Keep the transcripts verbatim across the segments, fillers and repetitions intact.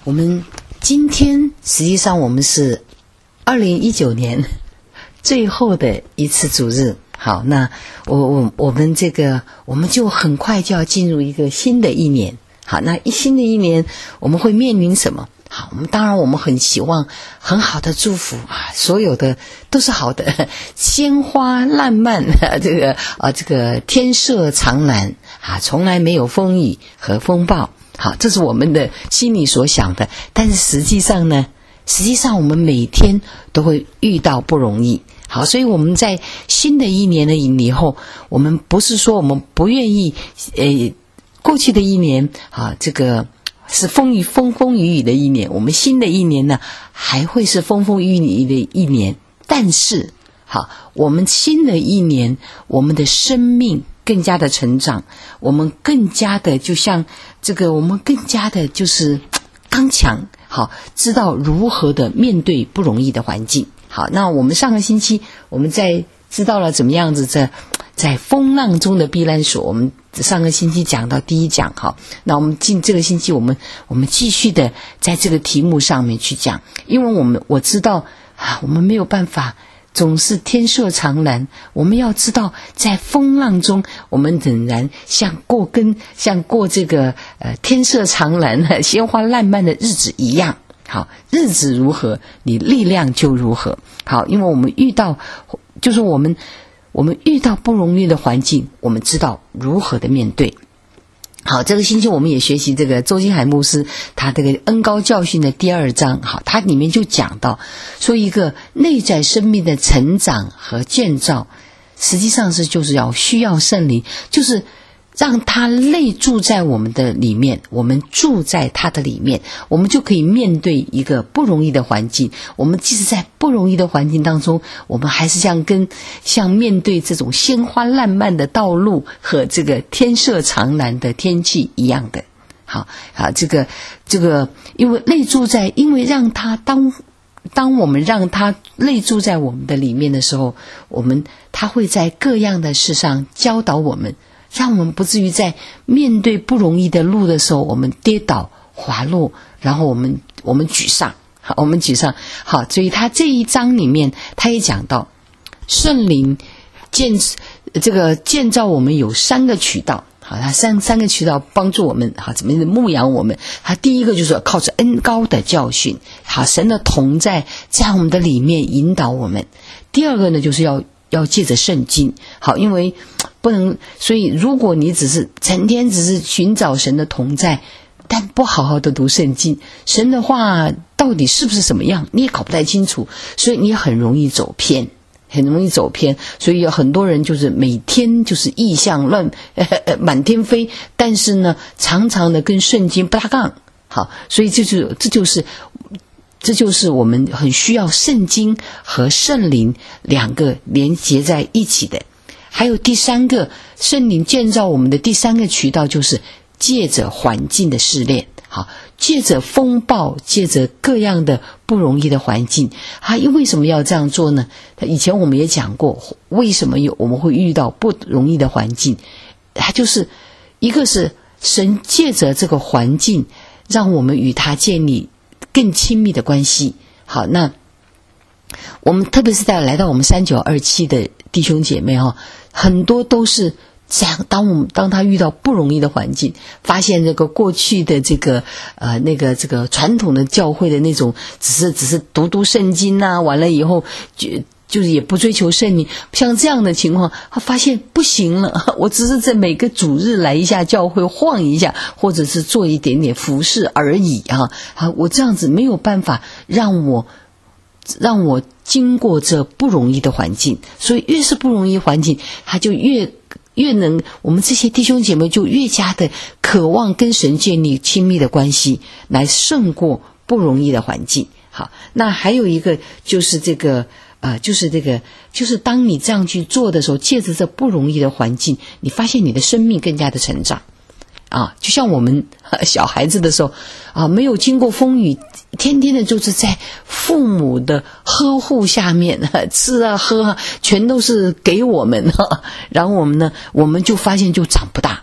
我们今天实际上我们是二零一九年最后的一次主日。好，那我我我们这个我们就很快就要进入一个新的一年。好，那一新的一年我们会面临什么？好，我们当然我们很希望很好的祝福啊，所有的都是好的，鲜花烂漫，这个啊这个天色常蓝啊，从来没有风雨和风暴。好，这是我们的心里所想的，但是实际上呢，实际上我们每天都会遇到不容易。好，所以我们在新的一年的以后，我们不是说我们不愿意，呃，过去的一年啊，这个是风雨风风雨雨的一年，我们新的一年呢还会是风风雨雨的一年，但是好，我们新的一年，我们的生命更加的成长，我们更加的就像这个，我们更加的就是刚强，好，知道如何的面对不容易的环境。好，那我们上个星期我们在知道了怎么样子在在风浪中的避难所，我们上个星期讲到第一讲。好，那我们进这个星期我们我们继续的在这个题目上面去讲，因为我们我知道啊，我们没有办法总是天色常蓝，我们要知道在风浪中我们仍然像过跟像过这个呃天色常蓝鲜花烂漫的日子一样。好，日子如何，你力量就如何。好，因为我们遇到就是我们我们遇到不容易的环境，我们知道如何的面对。好，这个星期我们也学习这个周金海牧师他这个恩膏教训的第二章。好，他里面就讲到说一个内在生命的成长和建造，实际上是就是要需要圣灵，就是让他内住在我们的里面，我们住在他的里面，我们就可以面对一个不容易的环境。我们即使在不容易的环境当中，我们还是像跟像面对这种鲜花烂漫的道路和这个天色常蓝的天气一样的。好，好，这个这个因为内住在，因为让他当当我们让他内住在我们的里面的时候，我们他会在各样的事上教导我们，让我们不至于在面对不容易的路的时候，我们跌倒滑落，然后我们我们沮丧，好，我们沮丧。好，所以他这一章里面，他也讲到圣灵建这个建造我们有三个渠道。好，他三三个渠道帮助我们，好，怎么牧养我们。他第一个就是靠着恩膏的教训，好，神的同在在我们的里面引导我们。第二个呢，就是要要借着圣经。好，因为不能，所以如果你只是成天只是寻找神的同在，但不好好的读圣经，神的话到底是不是什么样你也搞不太清楚，所以你很容易走偏，很容易走偏。所以有很多人就是每天就是意象乱呃呃满天飞，但是呢常常的跟圣经不搭杠。好，所以这就这就是这就是我们很需要圣经和圣灵两个连结在一起的。还有第三个，圣灵建造我们的第三个渠道，就是借着环境的试炼。好，借着风暴，借着各样的不容易的环境。啊，为什么要这样做呢？以前我们也讲过，为什么有我们会遇到不容易的环境？它就是一个是神借着这个环境，让我们与他建立更亲密的关系。好，那我们特别是在来到我们三九二七的弟兄姐妹哈，很多都是这样，当我们当他遇到不容易的环境，发现这个过去的这个呃那个这个传统的教会的那种只是只是读读圣经啊，完了以后就就是也不追求圣灵，像这样的情况，他发现不行了，我只是在每个主日来一下教会晃一下，或者是做一点点服事而已啊，啊，我这样子没有办法让我让我经过这不容易的环境。所以越是不容易环境，他就越越能，我们这些弟兄姐妹就越加的渴望跟神建立亲密的关系，来胜过不容易的环境。好，那还有一个就是这个呃，就是这个就是当你这样去做的时候，借着这不容易的环境，你发现你的生命更加的成长啊，就像我们小孩子的时候啊，没有经过风雨，天天的就是在父母的呵护下面，吃啊喝啊全都是给我们，然后我们呢我们就发现就长不大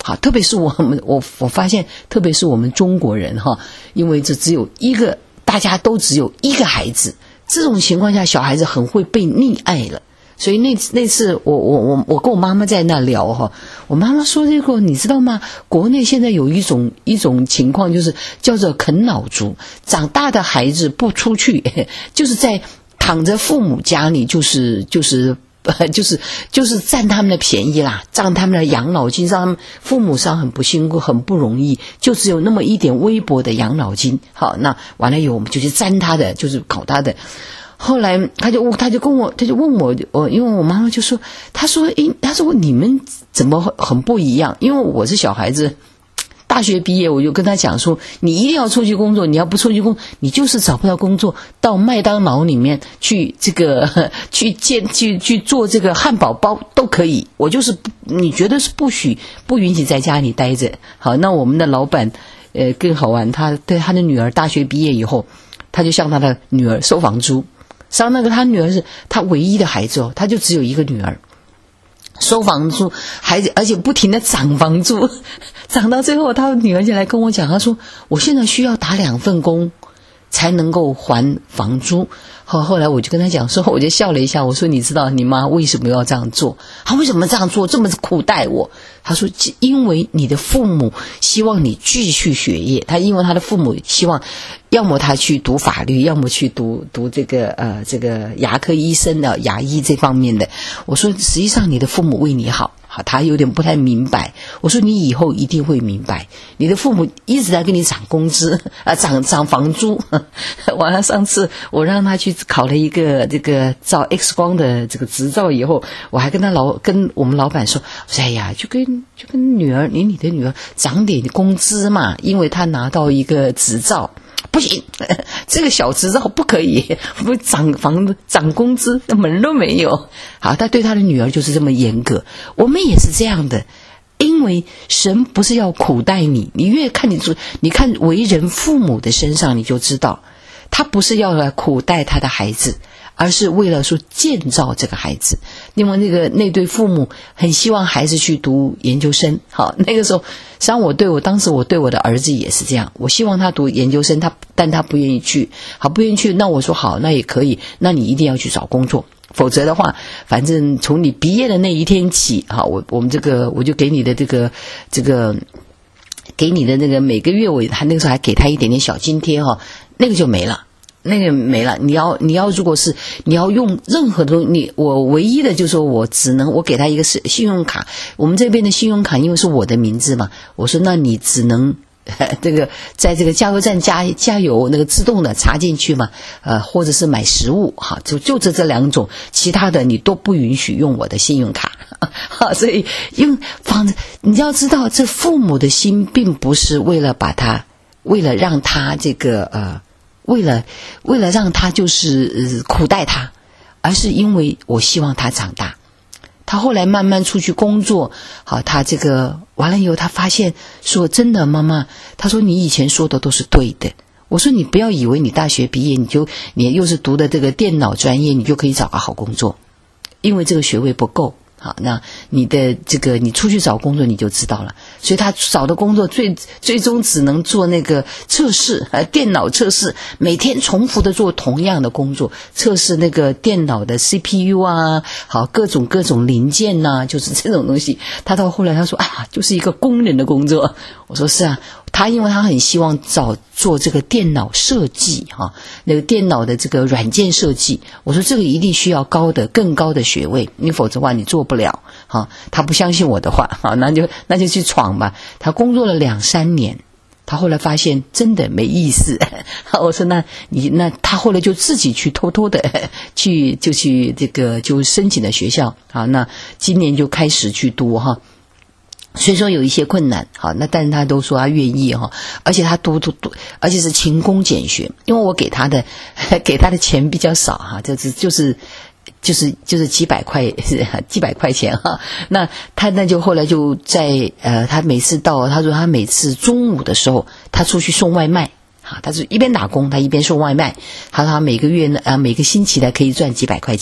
好，特别是我们我我发现，特别是我们中国人哈，因为这只有一个，大家都只有一个孩子，这种情况下，小孩子很会被溺爱了。所以那那次我我我我跟我妈妈在那聊哈，我妈妈说这个你知道吗？国内现在有一种一种情况，就是叫做啃老族，长大的孩子不出去，就是在躺着父母家里，就是就是。就是就是占他们的便宜啦，占他们的养老金，让他们父母上很不辛苦，很不容易，就只有那么一点微薄的养老金。好，那完了以后我们就去占他的，就是搞他的。后来他就他就跟我他就问我，我因为我妈妈就说，他说诶，他说你们怎么很不一样？因为我是小孩子。大学毕业，我就跟他讲说，你一定要出去工作，你要不出去工，你就是找不到工作，到麦当劳里面去这个去建去去做这个汉堡包都可以。我就是你觉得是不许不允许在家里待着。好，那我们的老板呃更好玩，他对他的女儿大学毕业以后，他就向他的女儿收房租，上那个他女儿是他唯一的孩子哦，他就只有一个女儿。收房租，还而且不停的涨房租，涨到最后，他女儿就来跟我讲，他说我现在需要打两份工才能够还房租。后后来我就跟他讲说，我就笑了一下，我说你知道你妈为什么要这样做？她为什么这样做，这么苦待我？他说因为你的父母希望你继续学业，他因为他的父母希望要么他去读法律，要么去读读这个呃这个牙科医生的牙医这方面的。我说实际上你的父母为你好，好，他有点不太明白。我说你以后一定会明白，你的父母一直在给你涨工资啊，涨涨房租。完了上次我让他去考了一个这个照 X 光的这个执照以后，我还跟他老跟我们老板说，哎呀，就跟就跟女儿，你你的女儿涨点工资嘛，因为她拿到一个执照。不行，这个小执照不可以，不涨房涨工资门都没有。好，他对他的女儿就是这么严格，我们也是这样的。因为神不是要苦待你，你越看你做，你看为人父母的身上，你就知道，他不是要来苦待他的孩子，而是为了说建造这个孩子。因为那个那对父母很希望孩子去读研究生，好，那个时候实际上我对我当时我对我的儿子也是这样，我希望他读研究生，他但他不愿意去，好，不愿意去，那我说好，那也可以，那你一定要去找工作，否则的话，反正从你毕业的那一天起，好，我我们这个我就给你的这个这个给你的那个每个月我还那个时候还给他一点点小津贴哈，那个就没了。那个没了，你要你要如果是你要用任何东西，你我唯一的就是说我只能我给他一个是信用卡，我们这边的信用卡因为是我的名字嘛，我说那你只能这个在这个加油站加加油那个自动的插进去嘛，呃或者是买食物哈，就就这这两种，其他的你都不允许用我的信用卡。好，所以用房子你要知道，这父母的心并不是为了把他为了让他这个呃。为了为了让他就是、呃、苦待他，而是因为我希望他长大。他后来慢慢出去工作，好，他这个完了以后，他发现说真的，妈妈，他说你以前说的都是对的。我说你不要以为你大学毕业你就你又是读的这个电脑专业，你就可以找个好工作，因为这个学位不够。好，那你的这个你出去找工作你就知道了。所以他找的工作最最终只能做那个测试，呃，电脑测试，每天重复的做同样的工作，测试那个电脑的 C P U 啊，好，各种各种零件呐、啊，就是这种东西。他到后来他说，哎呀，就是一个工人的工作。我说是啊。他因为他很希望找做这个电脑设计哈，那个电脑的这个软件设计，我说这个一定需要高的更高的学位，你否则的话你做不了哈。他不相信我的话，好，那就那就去闯吧。他工作了两三年，他后来发现真的没意思。我说那你那他后来就自己去偷偷的去就去这个就申请了学校啊，那今年就开始去读哈。所以说有一些困难，好，那但是他都说他愿意哈，而且他读读读，而且是勤工俭学，因为我给他的给他的钱比较少哈，就是就是就是就是几百块几百块钱哈，那他那就后来就在呃，他每次到他说他每次中午的时候，他出去送外卖。好，他是一边打工，他一边送外卖。他说他每个月呢，啊，每个星期呢可以赚几百块钱。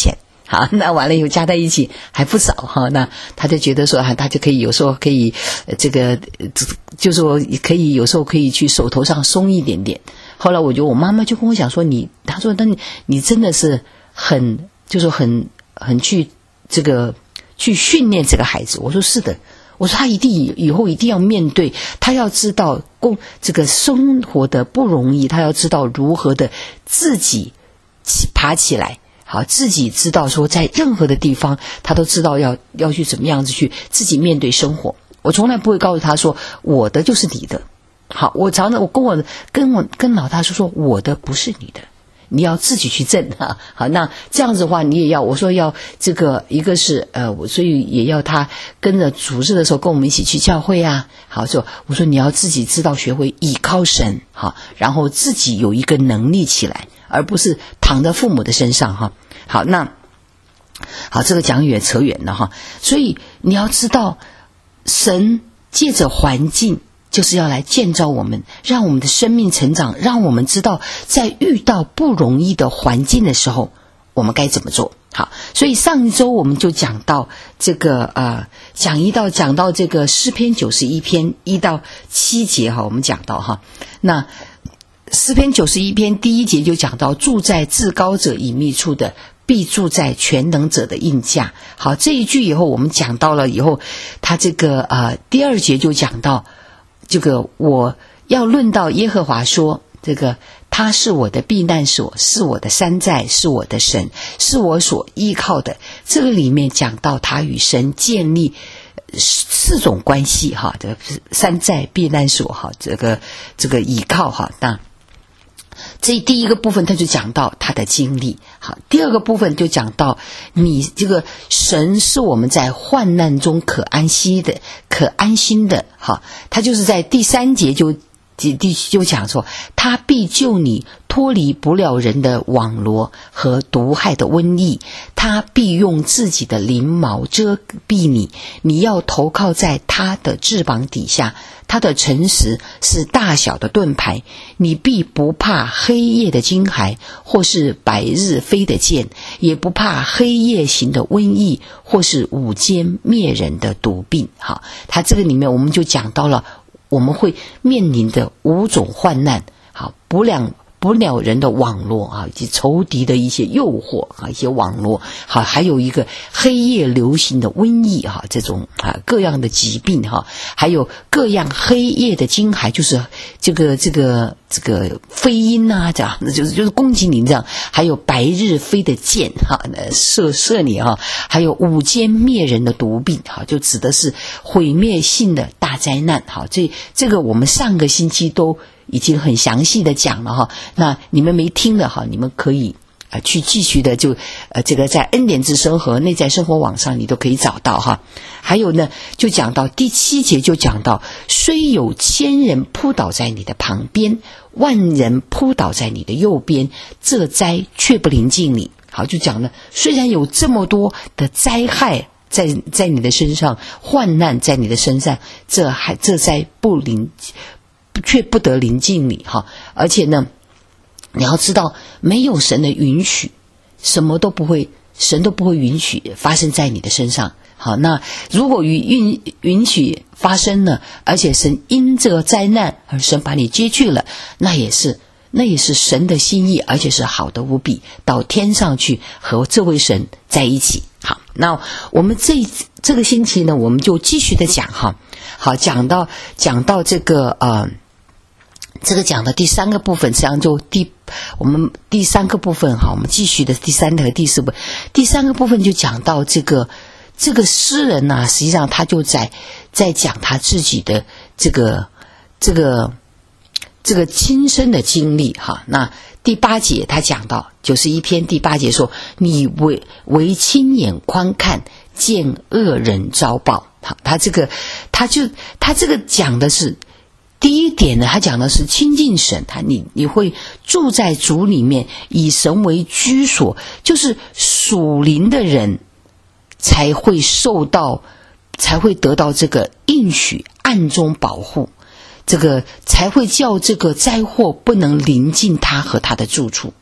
好，那完了以后加在一起还不少哈，那他就觉得说啊，他就可以有时候可以、呃、这个就说可以有时候可以去手头上松一点点。后来我就我妈妈就跟我讲说，你她说那你你真的是很就是很很去这个去训练这个孩子。我说是的，我说他一定以后一定要面对，他要知道共这个生活的不容易，他要知道如何的自己爬起来。好，自己知道说在任何的地方他都知道要要去怎么样子去自己面对生活。我从来不会告诉他说我的就是你的。好，我常常我跟我跟我跟老大说说我的不是你的，你要自己去挣啊。好，那这样子的话你也要我说要这个一个是呃我所以也要他跟着主日的时候跟我们一起去教会啊。好，说我说你要自己知道学会倚靠神，好，然后自己有一个能力起来，而不是躺在父母的身上哈。好，那好，这个讲远扯远了哈。所以你要知道，神借着环境就是要来建造我们，让我们的生命成长，让我们知道在遇到不容易的环境的时候我们该怎么做。好，所以上一周我们就讲到这个呃，讲一到讲到这个诗篇九十一篇一到七节哈，我们讲到哈，那诗篇九十一篇第一节就讲到住在至高者隐秘处的必住在全能者的荫下。好，这一句以后我们讲到了以后，他这个呃第二节就讲到这个我要论到耶和华说，这个他是我的避难所，是我的山寨，是我的神，是我所依靠的。这个里面讲到他与神建立四种关系哈，这个山寨、避难所哈，这个这个依靠哈。那这第一个部分他就讲到他的经历。好，第二个部分就讲到你这个神是我们在患难中可安息的，可安心的。好，他就是在第三节就第就讲说，他必救你脱离不了人的网罗和毒害的瘟疫，他必用自己的翎毛遮蔽你，你要投靠在他的翅膀底下，他的诚实是大小的盾牌，你必不怕黑夜的惊骇，或是白日飞的箭，也不怕黑夜行的瘟疫，或是午间灭人的毒病。好，他这个里面我们就讲到了我们会面临的五种患难，好，不良不了人的网络啊，以及仇敌的一些诱惑啊，一些网络，好，还有一个黑夜流行的瘟疫哈，这种啊各样的疾病哈，还有各样黑夜的惊骇，就是这个这个这个飞鹰啊，这样就是就是攻击你这样，还有白日飞的箭哈，射射你哈，还有午间灭人的毒病哈，就指的是毁灭性的大灾难哈。这这个我们上个星期都已经很详细的讲了哈，那你们没听的哈，你们可以呃去继续的就呃这个在恩典之声和内在生活网上你都可以找到哈。还有呢，就讲到第七节就讲到，虽有千人扑倒在你的旁边，万人扑倒在你的右边，这灾却不临近你。好，就讲了，虽然有这么多的灾害在在你的身上，患难在你的身上，这还这灾不临却不得临近你哈。而且呢，你要知道，没有神的允许，什么都不会，神都不会允许发生在你的身上。好，那如果允允许发生了，而且神因这个灾难而神把你接去了，那也是那也是神的心意，而且是好的无比，到天上去和这位神在一起。好，那我们这这个星期呢，我们就继续的讲哈。好，讲到讲到这个呃。这个讲的第三个部分，实际上就第我们第三个部分哈，我们继续的第三和第四部分。第三个部分就讲到这个这个诗人呢、啊，实际上他就在在讲他自己的这个这个这个亲身的经历哈。那第八节他讲到九十一篇第八节说，你为为亲眼观看，见恶人遭报。好，他这个他就他这个讲的是。第一点呢，他讲的是亲近神，他你你会住在主里面，以神为居所，就是属灵的人才会受到，才会得到这个应许，暗中保护，这个才会叫这个灾祸不能临近他和他的住处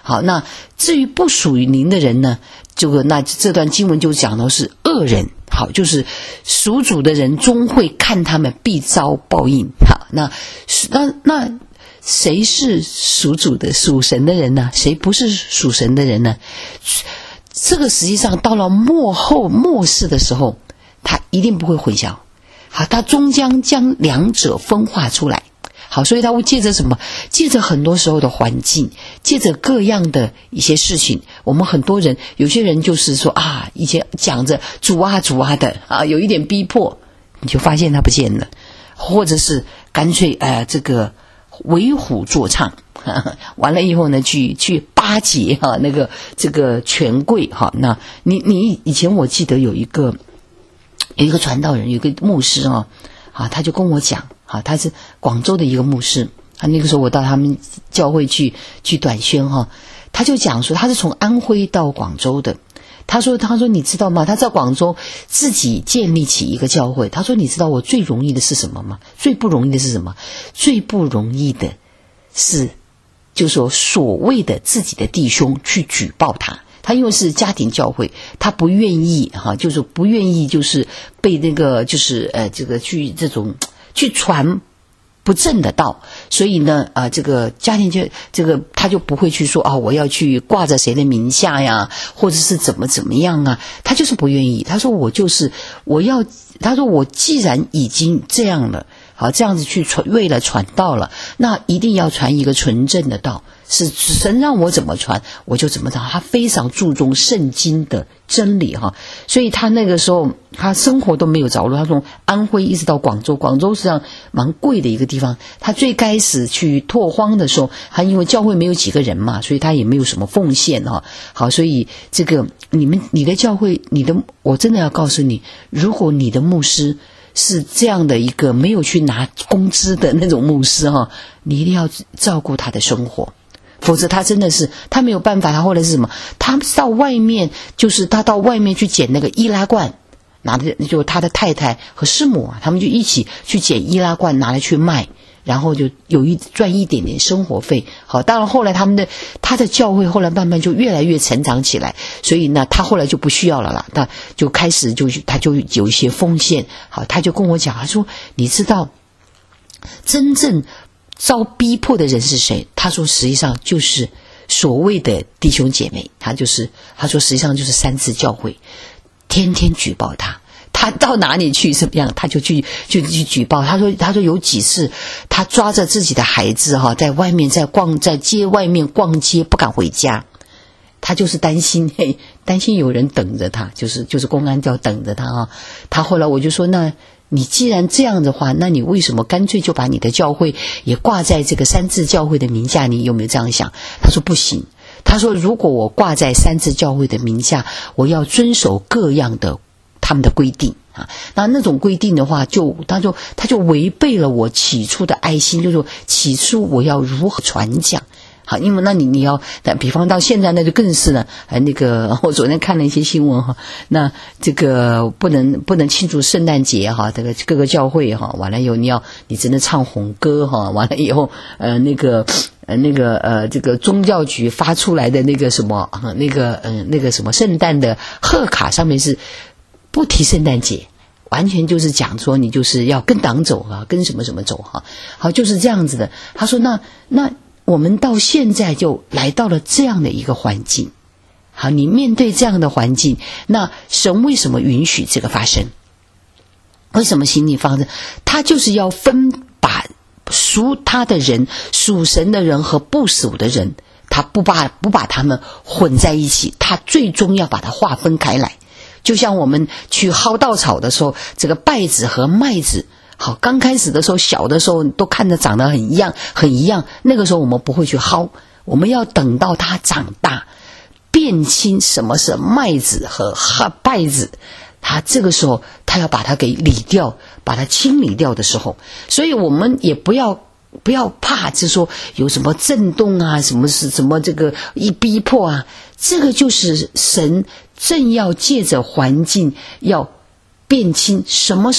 好，那至于不属于您的人呢，这个那这段经文就讲到是恶人。好，就是属主的人终会看他们必遭报应。好，那那那谁是属主的属神的人呢？谁不是属神的人呢？这个实际上到了末后末世的时候，他一定不会混淆。好，他终将将两者分化出来。好，所以他会借着什么？借着很多时候的环境，借着各样的一些事情。我们很多人，有些人就是说啊，以前讲着主啊主啊的啊，有一点逼迫，你就发现他不见了，或者是干脆呃这个为虎作伥，呵呵完了以后呢，去去巴结哈、啊、那个这个权贵哈、啊。那你你以前我记得有一个有一个传道人，有一个牧师啊，啊他就跟我讲。好，他是广州的一个牧师，他那个时候我到他们教会去去短宣哈，他就讲说他是从安徽到广州的，他说他说你知道吗？他在广州自己建立起一个教会，他说你知道我最容易的是什么吗？最不容易的是什么？最不容易的是，就是说所谓的自己的弟兄去举报他。他因为是家庭教会，他不愿意哈，就是不愿意就是被那个就是呃这个去这种。去传不正的道，所以呢，啊、呃，这个家庭就这个他就不会去说啊、哦，我要去挂在谁的名下呀，或者是怎么怎么样啊，他就是不愿意。他说我就是我要，他说我既然已经这样了，好这样子去传，为了传道了，那一定要传一个纯正的道。是神让我怎么传我就怎么传，他非常注重圣经的真理哈，所以他那个时候他生活都没有着落，他从安徽一直到广州，广州实际上蛮贵的一个地方。他最开始去拓荒的时候，他因为教会没有几个人嘛，所以他也没有什么奉献哈。好，所以这个你们你的教会，你的我真的要告诉你，如果你的牧师是这样的一个没有去拿工资的那种牧师哈，你一定要照顾他的生活。否则他真的是他没有办法。他后来是什么？他到外面，就是他到外面去捡那个易拉罐，拿的就他的太太和师母啊，他们就一起去捡易拉罐拿来去卖，然后就有一赚一点点生活费。好，当然后来他们的他的教会后来慢慢就越来越成长起来，所以呢，他后来就不需要了啦，他就开始就他就有一些奉献。好，他就跟我讲，他说你知道真正遭逼迫的人是谁？他说实际上就是所谓的弟兄姐妹，他就是他说实际上就是三自教会天天举报他，他到哪里去怎么样他就去就去举报。他说他说有几次他抓着自己的孩子哈，在外面在逛在街外面逛街不敢回家，他就是担心嘿担心有人等着他，就是就是公安就要等着他啊。他后来我就说那你既然这样的话，那你为什么干脆就把你的教会也挂在这个三自教会的名下？你有没有这样想？他说不行，他说如果我挂在三自教会的名下，我要遵守各样的他们的规定啊，那那种规定的话就他就他就违背了我起初的爱心，就是起初我要如何传讲。好，因为那你你要，比方到现在那就更是了。呃，那个我昨天看了一些新闻哈，那这个不能不能庆祝圣诞节哈，这个各个教会哈，完了以后你要你只能唱红歌哈，完了以后呃那个呃那个呃这个宗教局发出来的那个什么呃那个嗯、呃、那个什么圣诞的贺卡上面是不提圣诞节。完全就是讲说你就是要跟党走啊，跟什么什么走哈，好就是这样子的。他说那那。我们到现在就来到了这样的一个环境，好，你面对这样的环境，那神为什么允许这个发生？为什么心理发生？他就是要分把属他的人、属神的人和不属的人，他不把不把他们混在一起，他最终要把它划分开来。就像我们去薅稻草的时候，这个稗子和麦子。好，刚开始的时候，小的时候都看着长得很一样，很一样。那个时候我们不会去薅，我们要等到它长大，辨清什么是麦子和稗子。他这个时候，他要把它给理掉，把它清理掉的时候，所以我们也不要不要怕，就是说有什么震动啊，什么是什么这个一逼迫啊，这个就是神正要借着环境要辨清什么是。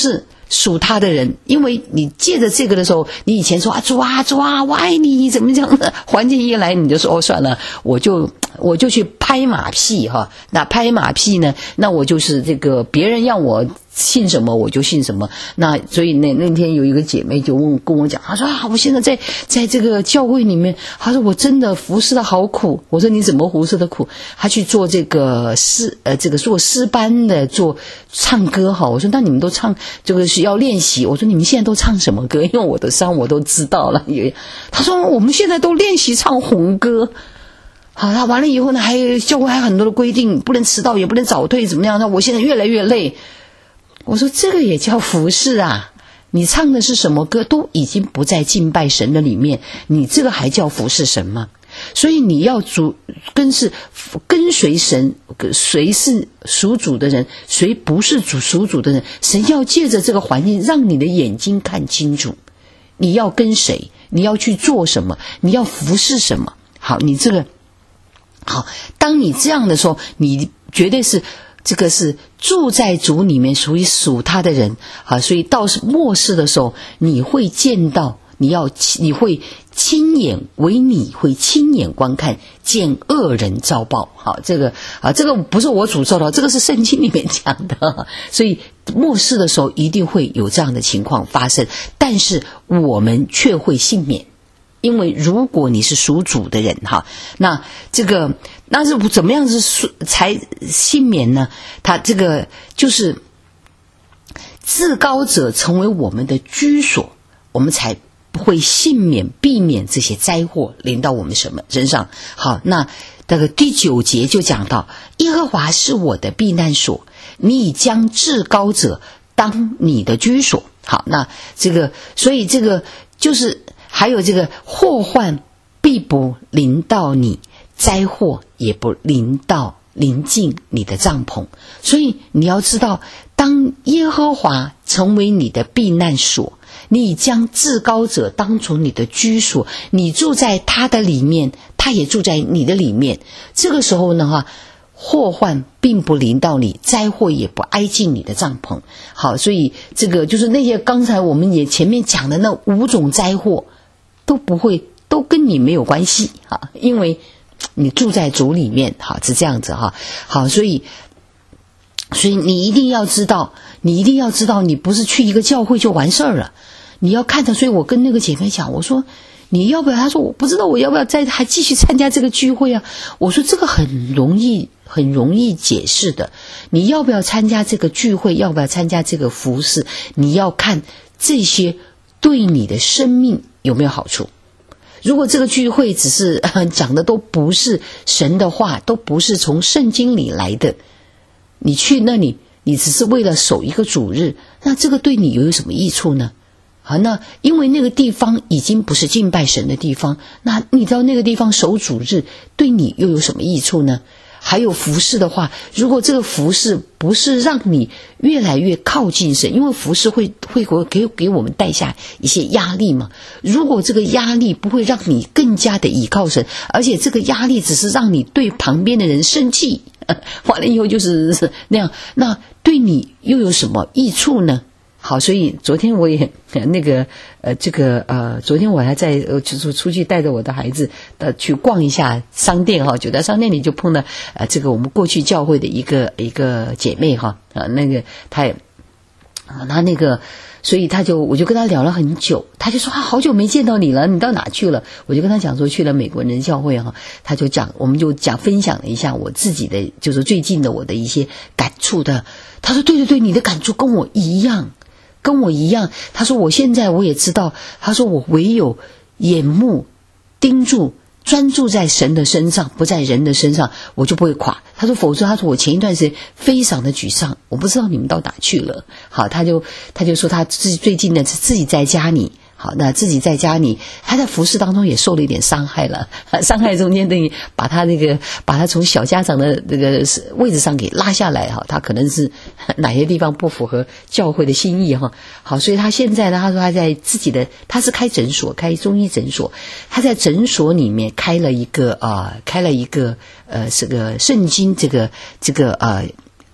属他的人，因为你借着这个的时候，你以前说啊主啊主啊我爱你怎么讲的，环境一来你就说哦算了，我就我就去拍马屁哈。那拍马屁呢，那我就是这个别人让我信什么我就信什么。那所以那那天有一个姐妹就问跟我讲，她说啊我现在在在这个教会里面，她说我真的服侍的好苦。我说你怎么服侍的苦？她去做这个诗呃这个做诗班的做唱歌哈。我说那你们都唱这个是要练习，我说你们现在都唱什么歌？因为我的伤我都知道了。她说我们现在都练习唱红歌。好，他完了以后呢，还有教会还有很多的规定，不能迟到也不能早退怎么样，那我现在越来越累。我说这个也叫服侍啊，你唱的是什么歌都已经不在敬拜神的里面，你这个还叫服侍神吗？所以你要主跟是跟随神，谁是属主的人，谁不是主属主的人，神要借着这个环境让你的眼睛看清楚，你要跟谁，你要去做什么，你要服侍什么。好，你这个好，当你这样的时候，你绝对是这个是住在主里面属于属他的人。好，所以到末世的时候，你会见到，你要你会亲眼为你会亲眼观看，见恶人遭报。好，这个啊，这个不是我诅咒的，这个是圣经里面讲的。所以末世的时候一定会有这样的情况发生，但是我们却会幸免。因为如果你是属主的人哈，那这个那是怎么样是才幸免呢？他这个就是至高者成为我们的居所，我们才不会幸免，避免这些灾祸临到我们什么身上。好，那这个第九节就讲到，耶和华是我的避难所，你已将至高者当你的居所。好，那这个所以这个就是还有这个祸患必不临到你，灾祸也不临到临近你的帐篷。所以你要知道，当耶和华成为你的避难所，你将至高者当作你的居所，你住在他的里面，他也住在你的里面。这个时候呢哈，祸患并不临到你，灾祸也不挨近你的帐篷。好，所以这个就是那些刚才我们也前面讲的那五种灾祸都不会，都跟你没有关系啊，因为你住在主里面。好，是这样子哈。好，所以所以你一定要知道，你一定要知道，你不是去一个教会就完事儿了，你要看着。所以我跟那个姐妹讲，我说你要不要？她说我不知道我要不要再还继续参加这个聚会啊。我说这个很容易很容易解释的，你要不要参加这个聚会，要不要参加这个服事，你要看这些对你的生命有没有好处。如果这个聚会只是、呃、讲的都不是神的话，都不是从圣经里来的，你去那里你只是为了守一个主日，那这个对你有什么益处呢？好，那因为那个地方已经不是敬拜神的地方，那你到那个地方守主日对你又有什么益处呢？还有服事的话，如果这个服事不是让你越来越靠近神，因为服事会会给给我们带下一些压力嘛。如果这个压力不会让你更加的倚靠神，而且这个压力只是让你对旁边的人生气，完了以后就是那样，那对你又有什么益处呢？好，所以昨天我也那个呃这个呃昨天我还在呃就是出去带着我的孩子呃去逛一下商店哈，就在商店里就碰到呃这个我们过去教会的一个一个姐妹哈啊、呃、那个她也啊她那个所以她就我就跟她聊了很久，她就说啊好久没见到你了，你到哪去了？我就跟她讲说去了美国人教会哈，她就讲我们就讲分享了一下我自己的就是最近的我的一些感触的。她说对对对，你的感触跟我一样。跟我一样，他说我现在我也知道，他说我唯有眼目盯住专注在神的身上，不在人的身上，我就不会垮。他说否则他说我前一段时间非常的沮丧，我不知道你们到哪去了。好，他就他就说他自己最近呢自己在家里，好，那自己在家里他在服事当中也受了一点伤害了，伤害中间等于把他那个把他从小家长的这个位置上给拉下来哈，他可能是哪些地方不符合教会的心意哈。好，所以他现在呢，他说他在自己的他是开诊所，开中医诊所，他在诊所里面开了一个啊、呃、开了一个呃这个圣经这个这个呃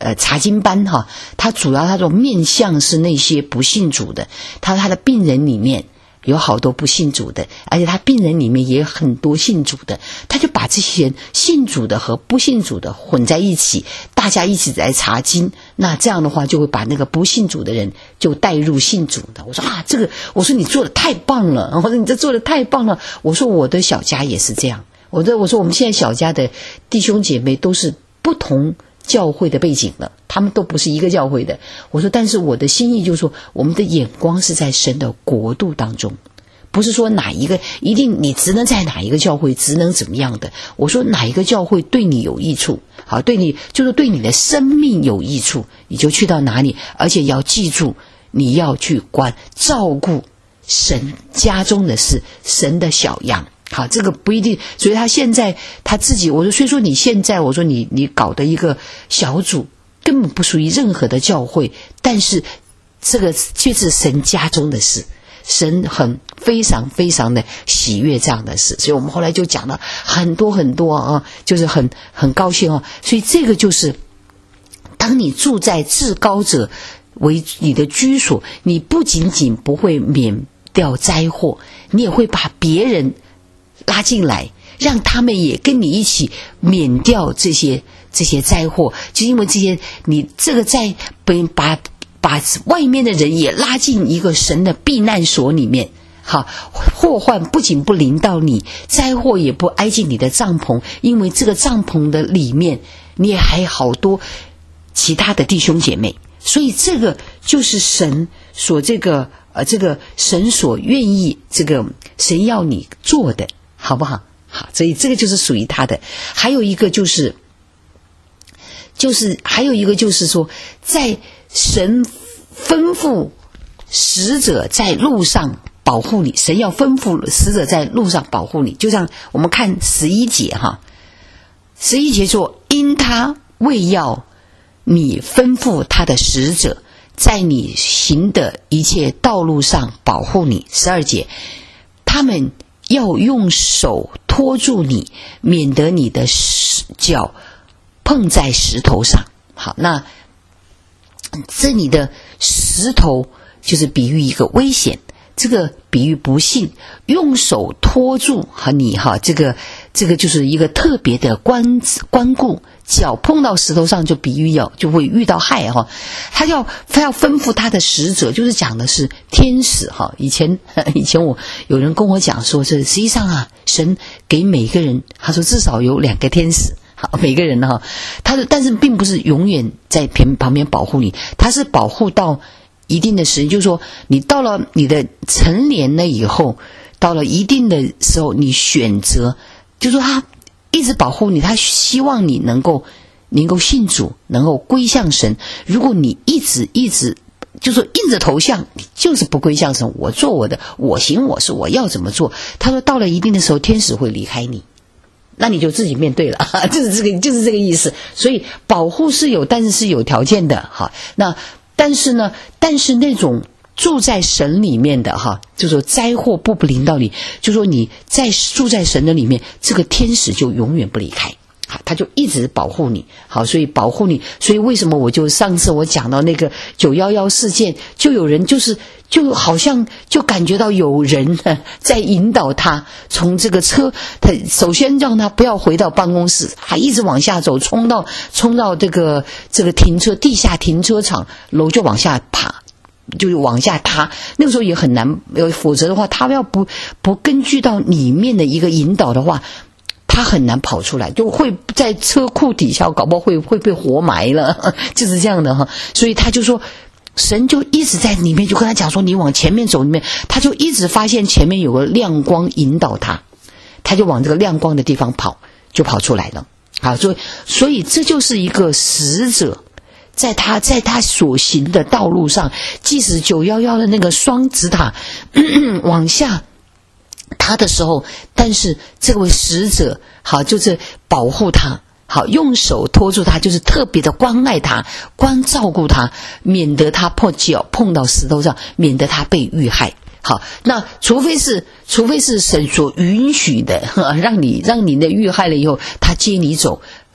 呃查经班哈，他主要他说面向是那些不信主的，他他的病人里面有好多不信主的，而且他病人里面也有很多信主的，他就把这些人信主的和不信主的混在一起，大家一起来查经，那这样的话就会把那个不信主的人就带入信主的。我说啊，这个我说你做的太棒了，我说你这做的太棒了，我说我的小家也是这样，我的我说我们现在小家的弟兄姐妹都是不同教会的背景了，他们都不是一个教会的。我说但是我的心意就是说，我们的眼光是在神的国度当中，不是说哪一个一定你只能在哪一个教会只能怎么样的。我说哪一个教会对你有益处，好，对你就是对你的生命有益处，你就去到哪里，而且要记住你要去管照顾神家中的事，神的小羊。好，这个不一定，所以他现在他自己，我说虽说你现在我说你你搞的一个小组根本不属于任何的教会，但是这个却是神家中的事，神很非常非常的喜悦这样的事，所以我们后来就讲了很多很多啊，就是很很高兴啊。所以这个就是当你住在至高者为你的居所，你不仅仅不会免掉灾祸，你也会把别人拉进来，让他们也跟你一起免掉这些这些灾祸，就因为这些你这个在把把外面的人也拉进一个神的避难所里面。好，祸患不仅不临到你，灾祸也不挨近你的帐篷，因为这个帐篷的里面你也还有好多其他的弟兄姐妹，所以这个就是神所这个呃这个神所愿意这个神要你做的，好不好？好，所以这个就是属于他的。还有一个就是就是还有一个就是说，在神吩咐使者在路上保护你，神要吩咐使者在路上保护你。就像我们看十一节哈，十一节说，因他为要你吩咐他的使者在你行的一切道路上保护你。十二节，他们要用手托住你，免得你的脚碰在石头上。好，那这里的石头就是比喻一个危险，这个比喻不幸，用手托住和你哈，这个这个就是一个特别的关关顾，脚碰到石头上就比喻要就会遇到害哈。他要他要吩咐他的使者，就是讲的是天使哈。以前以前我有人跟我讲说，这实际上啊，神给每个人，他说至少有两个天使。好，每个人哈，他的但是并不是永远在旁边保护你，他是保护到一定的时间，就是说你到了你的成年了以后，到了一定的时候，你选择，就是说他一直保护你，他希望你能够能够信主，能够归向神。如果你一直一直就是说硬着头像，你就是不归向神，我做我的，我行我素，我要怎么做。他说到了一定的时候，天使会离开你，那你就自己面对了，就是这个就是这个意思。所以保护是有，但是是有条件的哈。那但是呢，但是那种住在神里面的哈，就说灾祸不不临到你，就说你在住在神的里面，这个天使就永远不离开，好，他就一直保护你。好，所以保护你，所以为什么我就上次我讲到那个九一一事件，就有人就是就好像就感觉到有人在引导他从这个车，他首先让他不要回到办公室，还一直往下走，冲到冲到这个这个停车地下停车场楼就往下爬，就是往下塌，那个时候也很难，否则的话他要不不根据到里面的一个引导的话，他很难跑出来，就会在车库底下搞不好会会被活埋了，就是这样的哈。所以他就说神就一直在里面，就跟他讲说你往前面走，里面他就一直发现前面有个亮光引导他，他就往这个亮光的地方跑，就跑出来了。好，所以所以这就是一个使者在他在他所行的道路上，即使九一一的那个双子塔咳咳往下他的时候，但是这位使者好就是保护他，好用手托住他，就是特别的关爱他，关照顾他，免得他破脚碰到石头上，免得他被遇害。好，那除非是除非是神所允许的，让你让你的遇害了以后他接你走，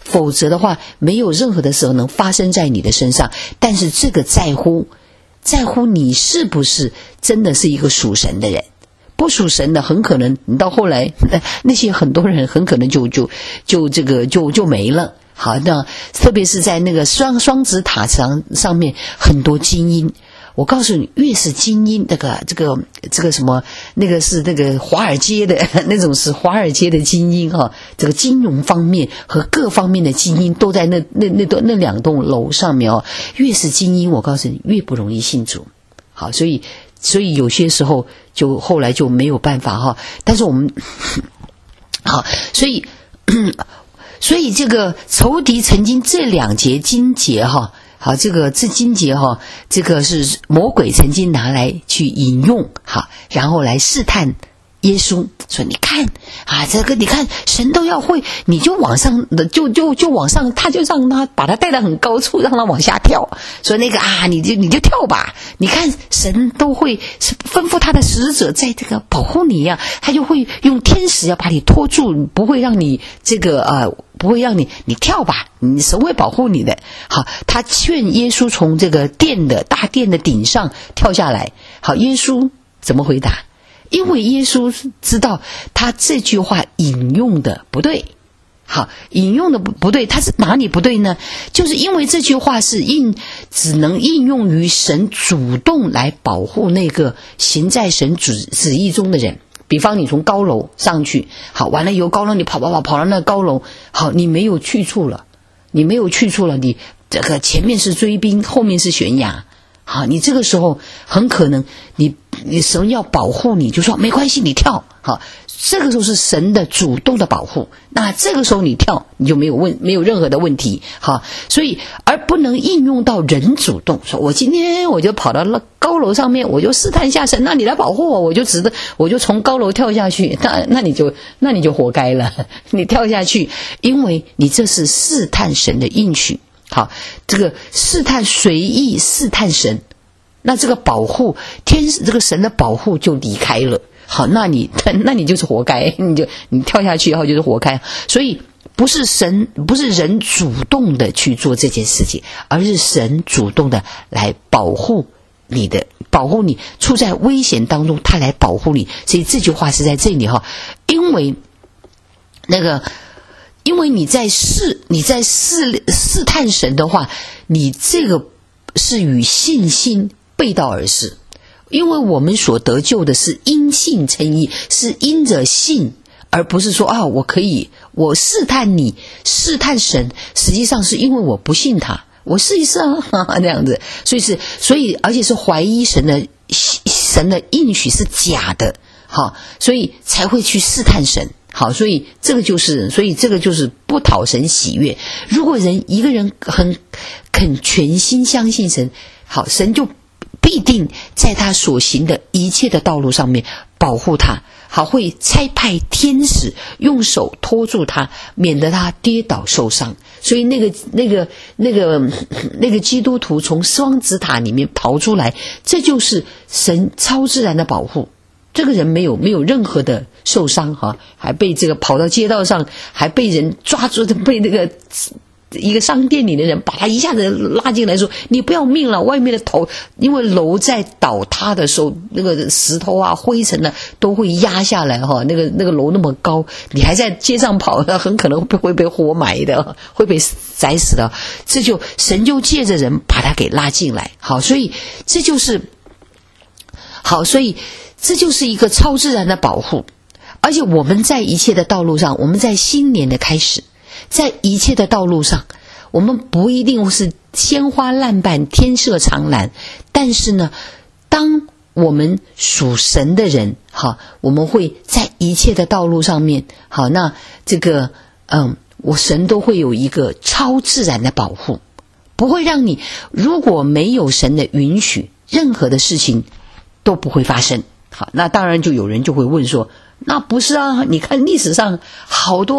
否则的话，没有任何的时候能发生在你的身上。但是这个在乎，在乎你是不是真的是一个属神的人。不属神的，很可能你到后来那些很多人很可能就就就这个就就没了。好，那特别是在那个双双子塔上上面很多精英，我告诉你，越是精英，那个这个这个什么，那个是那个华尔街的那种是华尔街的精英哈，这个金融方面和各方面的精英都在那那那栋那两栋楼上面哦。越是精英，我告诉你，越不容易信主。好，所以所以有些时候就后来就没有办法哈。但是我们好，所以所以这个仇敌曾经这两节经节哈。好，这个这经节哈，这个是魔鬼曾经拿来去引用，好，然后来试探耶稣，说你看啊，这个你看神都要会，你就往上的就就就往上，他就让他把他带到很高处，让他往下跳，说那个啊，你就你就跳吧，你看神都会吩咐他的使者在这个保护你呀、啊，他就会用天使要把你拖住，不会让你这个呃。不会让你你跳吧，你神会保护你的。好，他劝耶稣从这个殿的大殿的顶上跳下来。好，耶稣怎么回答？因为耶稣知道他这句话引用的不对。好，引用的不不对，他是哪里不对呢？就是因为这句话是应只能应用于神主动来保护那个行在神旨旨意中的人。比方你从高楼上去，好，完了以后高楼你跑跑跑跑到那高楼，好，你没有去处了，你没有去处了，你这个前面是追兵，后面是悬崖，好，你这个时候很可能你你神要保护你，就说没关系，你跳，好，这个时候是神的主动的保护，那这个时候你跳你就没有问没有任何的问题，好，所以而不能应用到人主动说，我今天我就跑到了高楼上面，我就试探一下神，那你来保护我，我就值得我就从高楼跳下去，那那你就那你就活该了，你跳下去，因为你这是试探神的应许，好，这个试探随意试探神，那这个保护天这个神的保护就离开了。好，那你那你就是活该，你就你跳下去以后就是活该。所以不是神不是人主动的去做这件事情，而是神主动的来保护你的，保护你处在危险当中，他来保护你。所以这句话是在这里哈，因为那个因为你在试你在试试探神的话，你这个是与信心背道而驰。因为我们所得救的是因信称义，是因着信，而不是说啊，我可以我试探你试探神，实际上是因为我不信他，我试一试啊，哈哈，那样子，所以是所以而且是怀疑神的神的应许是假的，好，所以才会去试探神。好，所以这个就是所以这个就是不讨神喜悦。如果人一个人很肯全心相信神，好，神就必定在他所行的一切的道路上面保护他，好，会差派天使用手托住他，免得他跌倒受伤。所以那个那个那个那个基督徒从双子塔里面逃出来，这就是神超自然的保护。这个人没有没有任何的受伤哈，还被这个跑到街道上，还被人抓住，被那个一个商店里的人把他一下子拉进来说，你不要命了，外面的头，因为楼在倒塌的时候，那个石头啊灰尘呢、啊、都会压下来哈，那个那个楼那么高，你还在街上跑，很可能会被活埋的，会被宰死的。这就神就借着人把他给拉进来。好，所以这就是好，所以这就是一个超自然的保护。而且我们在一切的道路上，我们在新年的开始，在一切的道路上，我们不一定是鲜花烂漫天色常蓝，但是呢，当我们属神的人，好，我们会在一切的道路上面，好，那这个嗯，我神都会有一个超自然的保护，不会让你如果没有神的允许，任何的事情都不会发生。好，那当然就有人就会问说，那不是啊，你看历史上好多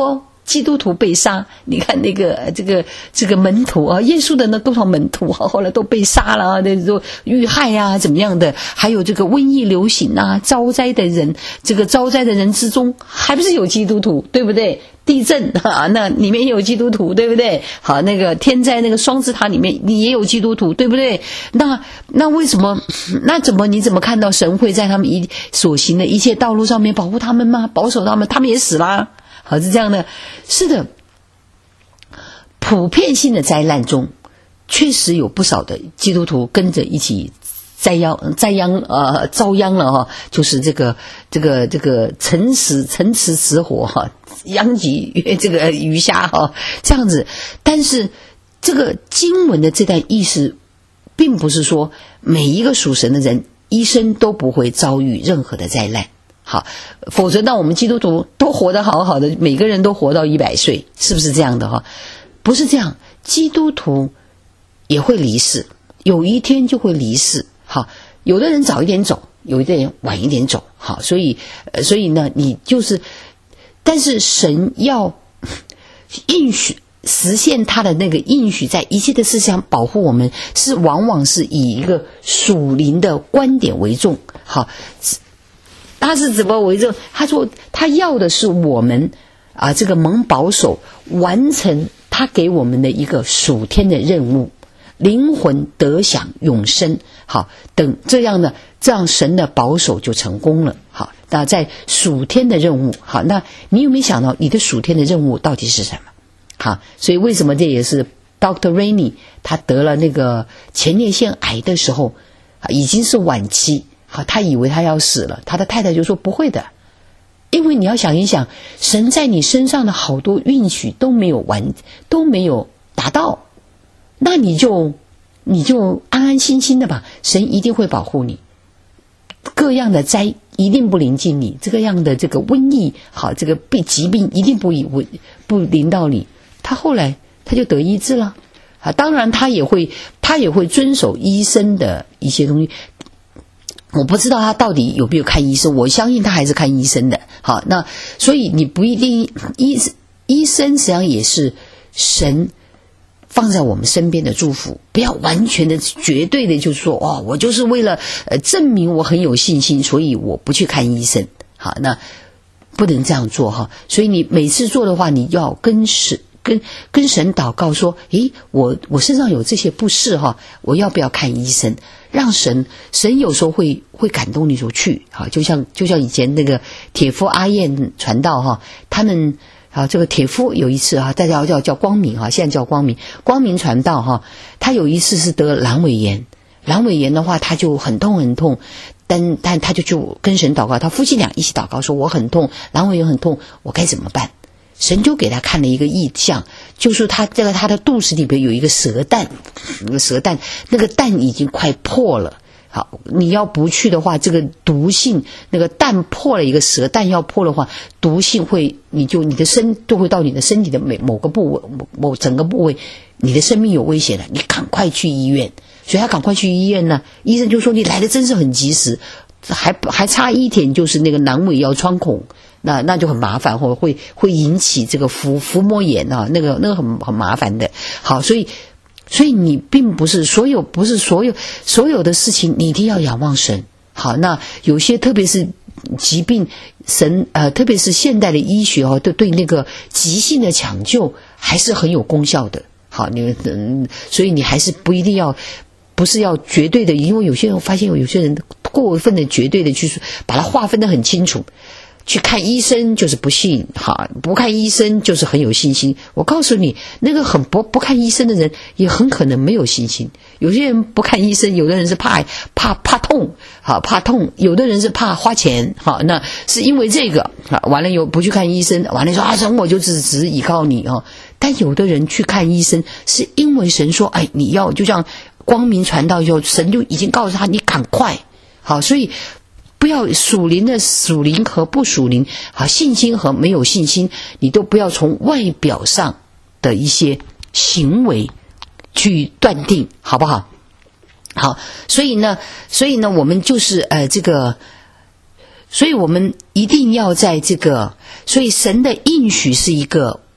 基督徒被杀，你看那个这个这个门徒啊，耶稣的那多少门徒啊，后来都被杀了啊，那都遇害啊，怎么样的？还有这个瘟疫流行啊，遭灾的人，这个遭灾的人之中，还不是有基督徒，对不对？地震啊，那里面也有基督徒，对不对？好，那个天灾那个双子塔里面你也有基督徒，对不对？那那为什么？那怎么你怎么看到神会在他们一所行的一切道路上面保护他们吗？保守他们，他们也死啦。好，是这样的，是的。普遍性的灾难中，确实有不少的基督徒跟着一起灾殃灾殃呃遭殃了哈，就是这个这个这个城池城池死火哈，殃及这个鱼虾哈，这样子。但是这个经文的这段意思，并不是说每一个属神的人一生都不会遭遇任何的灾难。好，否则那我们基督徒都活得好好的，每个人都活到一百岁，是不是这样的哈？不是这样，基督徒也会离世，有一天就会离世。好，有的人早一点走，有的人晚一点走。好，所以呃，所以呢，你就是，但是神要应许实现他的那个应许，在一切的事上保护我们，是往往是以一个属灵的观点为重。好。他是怎么为重？他说他要的是我们啊，这个蒙保守，完成他给我们的一个属天的任务，灵魂得享永生。好，等这样的，这样神的保守就成功了。好，那在属天的任务，好，那你有没有想到你的属天的任务到底是什么？好，所以为什么这也是 Doctor Rainey 他得了那个前列腺癌的时候，已经是晚期。好，他以为他要死了，他的太太就说不会的，因为你要想一想，神在你身上的好多允许都没有完，都没有达到，那你就你就安安心心的吧，神一定会保护你，各样的灾一定不临近你，这个样的这个瘟疫，好，这个病疾病一定不以不临到你。他后来他就得医治了啊，当然他也会他也会遵守医生的一些东西。我不知道他到底有没有看医生，我相信他还是看医生的。好，那所以你不一定医医生实际上也是神放在我们身边的祝福，不要完全的绝对的就说哦，我就是为了呃证明我很有信心，所以我不去看医生。好，那不能这样做哈。所以你每次做的话，你要跟神跟跟神祷告说，诶，我我身上有这些不适哈，我要不要看医生？让神神有时候会会感动你说去，好，就像就像以前那个铁夫阿燕传道哈，他们啊这个铁夫有一次哈，大家叫叫光明哈，现在叫光明光明传道哈，他有一次是得阑尾炎，阑尾炎的话他就很痛很痛，但但他就就跟神祷告，他夫妻俩一起祷告说我很痛，阑尾炎很痛，我该怎么办？神就给他看了一个异象，就说他这个他的肚子里边有一个蛇蛋，那个蛇蛋那个蛋已经快破了。好，你要不去的话，这个毒性那个蛋破了，一个蛇蛋要破的话，毒性会你就你的身都会到你的身体的每某个部位某某整个部位，你的生命有危险了，你赶快去医院。所以他赶快去医院呢，医生就说你来的真是很及时，还还差一点就是那个阑尾要穿孔。那那就很麻烦，或会会引起这个腹腹膜炎啊，那个那个很很麻烦的。好，所以所以你并不是所有不是所有所有的事情，你一定要仰望神。好，那有些特别是疾病，神呃特别是现代的医学哦，对对那个急性的抢救还是很有功效的。好，你嗯，所以你还是不一定要。不是要绝对的，因为有些人发现有些人过分的绝对的去把它划分得很清楚。去看医生就是不信，好，不看医生就是很有信心。我告诉你，那个很不不看医生的人也很可能没有信心。有些人不看医生，有的人是怕怕怕痛，好怕痛；有的人是怕花钱，好，那是因为这个，好，完了又不去看医生，完了说啊，神我就只只依靠你啊。但有的人去看医生，是因为神说，哎，你要就像光明传道以后，神就已经告诉他，你赶快，好，所以。不要属灵的属灵和不属灵，好，信心和没有信心，你都不要从外表上的一些行为去断定，好不好？好，所以呢，所以呢，我们就是呃这个，所以我们一定要在这个，所以神的应许是一个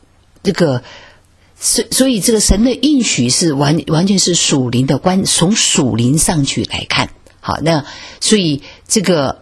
这个，所所以这个神的应许是完完全是属灵的观，从属灵上去来看。好，那所以这个，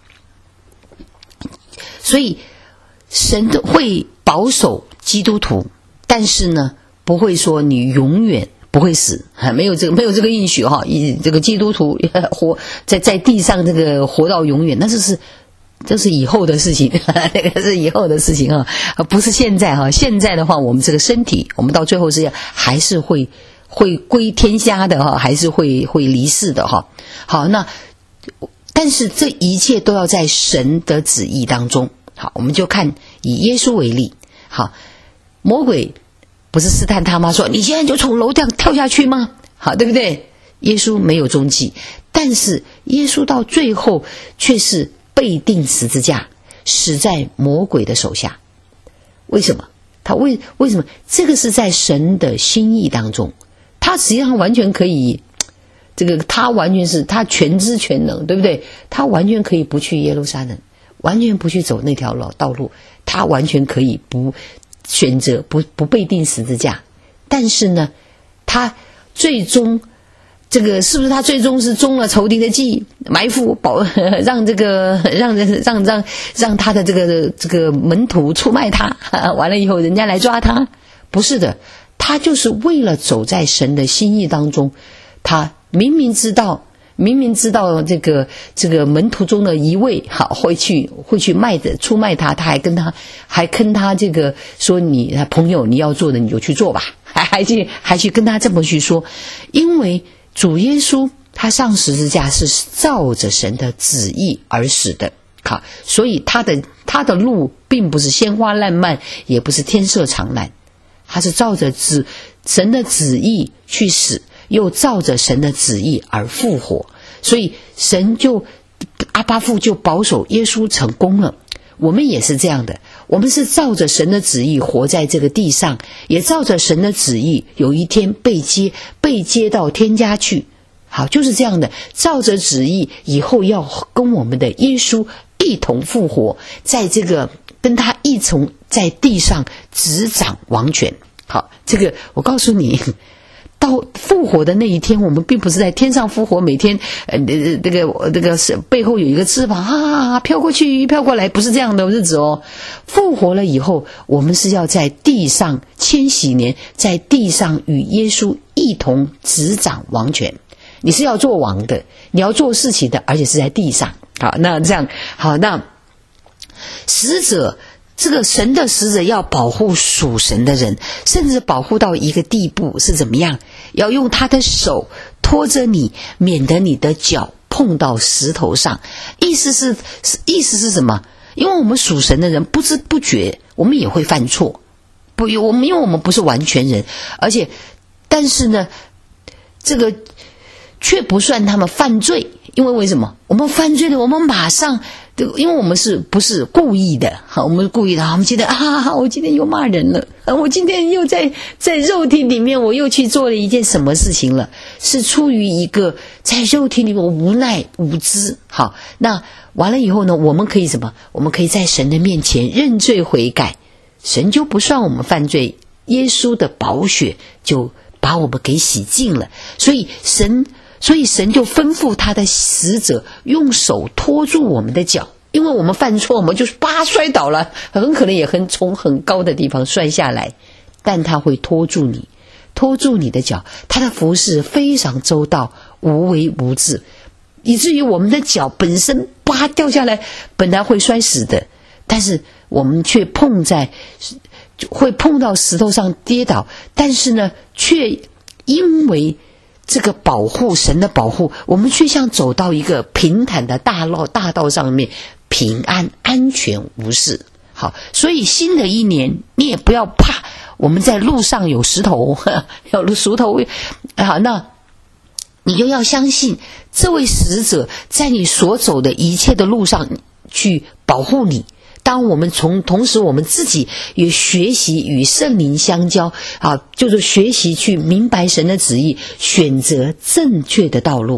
所以神会保守基督徒，但是呢，不会说你永远不会死，没有这个没有这个应许哈。这个基督徒活在在地上这个活到永远，那这是这是以后的事情，那个是以后的事情啊，不是现在哈。现在的话，我们这个身体，我们到最后是还是会会归天下的哈，还是会会离世的哈。好，那但是这一切都要在神的旨意当中。好，我们就看以耶稣为例。好，魔鬼不是试探他吗？说你现在就从楼这样跳下去吗？好，对不对？耶稣没有踪迹，但是耶稣到最后却是被钉十字架，死在魔鬼的手下。为什么？他为为什么？这个是在神的心意当中，他实际上完全可以，这个他完全是他全知全能，对不对？他完全可以不去耶路撒冷，完全不去走那条老道路，他完全可以不选择不不被钉十字架。但是呢，他最终这个是不是他最终是中了仇敌的计，埋伏保让这个让让让让他的这个这个门徒出卖他，完了以后人家来抓他？不是的，他就是为了走在神的心意当中，他明明知道明明知道这个这个门徒中的一位好会去会去卖的出卖他，他还跟他还跟他这个说你朋友你要做的你就去做吧，还还去还去跟他这么去说，因为主耶稣他上十字架是照着神的旨意而死的，好，所以他的他的路并不是鲜花烂漫，也不是天色长蓝，他是照着旨神的旨意去死，又照着神的旨意而复活，所以神就阿爸父就保守耶稣成功了。我们也是这样的，我们是照着神的旨意活在这个地上，也照着神的旨意有一天被接被接到天家去。好，就是这样的，照着旨意以后要跟我们的耶稣一同复活，在这个跟他一同在地上执掌王权。好，这个我告诉你，到复活的那一天，我们并不是在天上复活，每天呃这个这个是背后有一个翅膀啊飘过去飘过来，不是这样的日子哦。复活了以后，我们是要在地上千禧年，在地上与耶稣一同执掌王权。你是要做王的，你要做事情的，而且是在地上。好，那这样好，那使者。这个神的使者要保护属神的人，甚至保护到一个地步是怎么样？要用他的手托着你，免得你的脚碰到石头上。意思是意思是什么？因为我们属神的人不知不觉我们也会犯错，不，我们因为我们不是完全人，而且但是呢，这个却不算他们犯罪。因为为什么？我们犯罪了，我们马上，因为我们是不是故意的？好，我们是故意的，我们觉得啊，我今天又骂人了，我今天又在在肉体里面，我又去做了一件什么事情了？是出于一个在肉体里面无奈无知。好，那完了以后呢，我们可以什么？我们可以在神的面前认罪悔改，神就不算我们犯罪，耶稣的宝血就把我们给洗净了。所以神。所以神就吩咐他的使者用手托住我们的脚，因为我们犯错，我们就是啪摔倒了，很可能也很从很高的地方摔下来，但他会托住你，托住你的脚，他的服侍非常周到，无微不至，以至于我们的脚本身啪掉下来，本来会摔死的，但是我们却碰在会碰到石头上跌倒，但是呢，却因为这个保护，神的保护，我们却像走到一个平坦的大道大道上面，平安安全无事。好，所以新的一年你也不要怕，我们在路上有石头，有石头，好，那你就要相信这位使者在你所走的一切的路上去保护你。当我们从同时我们自己也学习与圣灵相交啊，就是学习去明白神的旨意，选择正确的道路。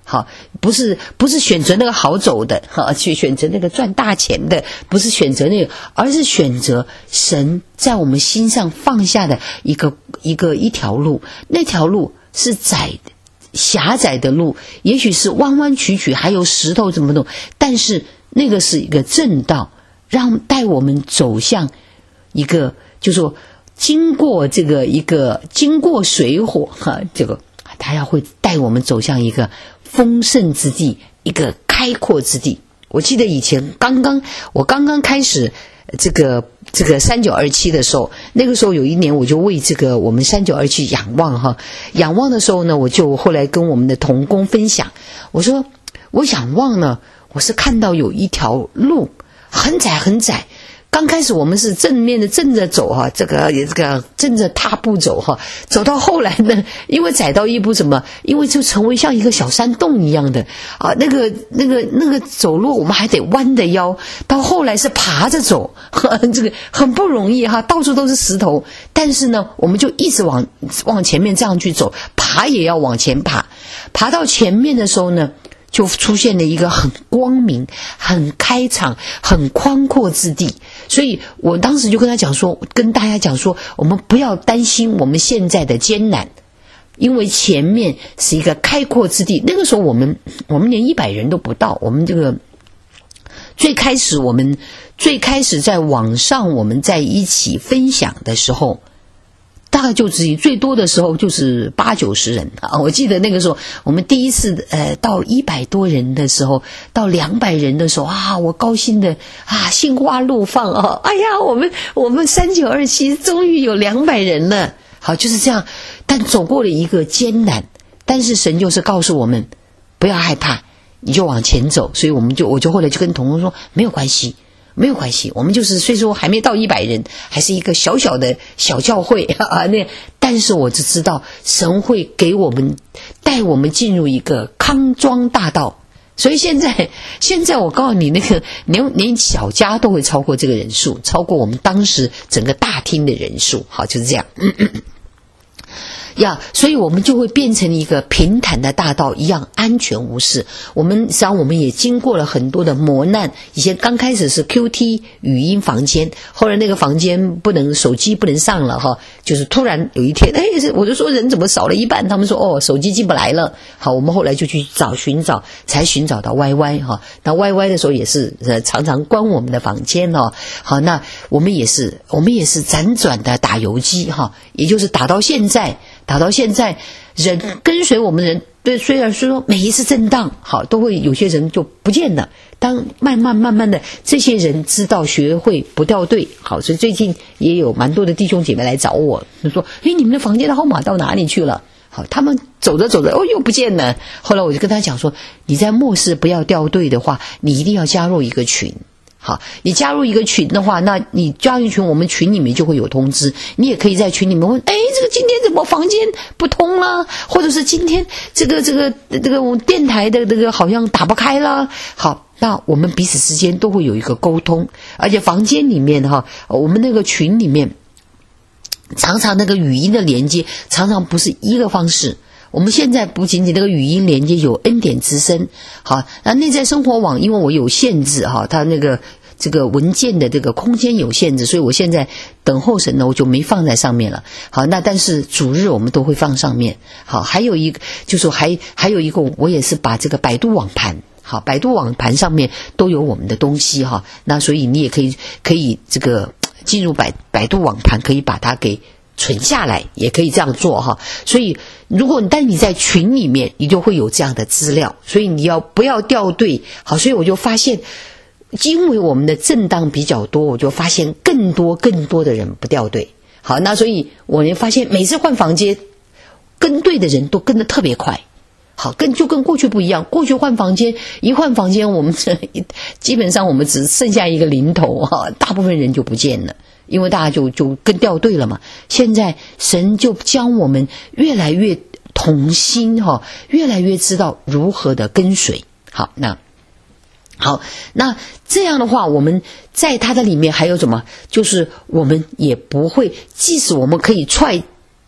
好，不是不是选择那个好走的，哈，去选择那个赚大钱的，不是选择那个，而是选择神在我们心上放下的一个一个一条路。那条路是窄的、狭窄的路，也许是弯弯曲曲，还有石头怎么弄，但是那个是一个正道，让带我们走向一个，就说经过这个一个经过水火哈，这个他要会带我们走向一个丰盛之地，一个开阔之地。我记得以前刚刚我刚刚开始这个这个三九二七的时候，那个时候有一年我就为这个我们三九二七仰望哈，仰望的时候呢，我就后来跟我们的同工分享，我说我仰望呢，我是看到有一条路很窄很窄。刚开始我们是正面的正着走哈，这个也这个正着踏步走哈，走到后来呢，因为窄到一步什么，因为就成为像一个小山洞一样的啊，那个那个那个走路我们还得弯着腰，到后来是爬着走，呵这个很不容易哈，到处都是石头，但是呢，我们就一直往往前面这样去走，爬也要往前爬，爬到前面的时候呢，就出现了一个很光明、很开敞、很宽阔之地。所以我当时就跟他讲说，跟大家讲说，我们不要担心我们现在的艰难，因为前面是一个开阔之地。那个时候我们我们连一百人都不到，我们这个最开始我们最开始在网上我们在一起分享的时候，大概就只有最多的时候就是八九十人啊！我记得那个时候，我们第一次呃到一百多人的时候，到两百人的时候啊，我高兴的啊，心花怒放啊！哎呀，我们我们三九二七终于有两百人了，好，就是这样。但走过了一个艰难，但是神就是告诉我们不要害怕，你就往前走。所以我们就我就后来就跟同工说，没有关系。没有关系，我们就是虽说还没到一百人，还是一个小小的小教会啊，那但是我只知道神会给我们带我们进入一个康庄大道。所以现在现在我告诉你，那个连连小家都会超过这个人数，超过我们当时整个大厅的人数。好，就是这样。嗯嗯呀，所以我们就会变成一个平坦的大道一样安全无事。我们实际上我们也经过了很多的磨难，以前刚开始是 Q T 语音房间，后来那个房间不能手机不能上了哈，就是突然有一天，哎，我就说人怎么少了一半，他们说哦手机进不来了。好，我们后来就去找寻找，才寻找到 Y Y 哈。那 Y Y 的时候也是呃常常关我们的房间哦。好，那我们也是我们也是辗转的打游击哈，也就是打到现在。打到现在，人跟随我们的人，对，虽然说每一次震荡，好，都会有些人就不见了。当慢慢慢慢的，这些人知道学会不掉队，好，所以最近也有蛮多的弟兄姐妹来找我，就说：“诶，你们的房间的号码到哪里去了？”好，他们走着走着，哦，又不见了。后来我就跟他讲说：“你在末世不要掉队的话，你一定要加入一个群。”好，你加入一个群的话，那你加入群，我们群里面就会有通知。你也可以在群里面问，哎，这个今天怎么房间不通了？或者是今天这个这个这个我电台的这个好像打不开了。好，那我们彼此之间都会有一个沟通，而且房间里面哈，我们那个群里面常常那个语音的连接常常不是一个方式。我们现在不仅仅那个语音连接有恩典之声，好，那内在生活网因为我有限制哈，它那个这个文件的这个空间有限制，所以我现在等候神呢，我就没放在上面了。好，那但是主日我们都会放上面。好，还有一个就是还还有一个，我也是把这个百度网盘，好，百度网盘上面都有我们的东西哈，那所以你也可以可以这个进入百百度网盘，可以把它给存下来，也可以这样做哈。所以如果但你在群里面，你就会有这样的资料，所以你要不要掉队。好，所以我就发现，因为我们的震荡比较多，我就发现更多更多的人不掉队。好，那所以我也发现每次换房间跟队的人都跟得特别快。好，跟就跟过去不一样，过去换房间一换房间，我们基本上我们只剩下一个零头哈，大部分人就不见了。因为大家就就跟掉队了嘛，现在神就将我们越来越同心哈，越来越知道如何的跟随。好，那好，那这样的话，我们在它的里面还有什么？就是我们也不会，即使我们可以踹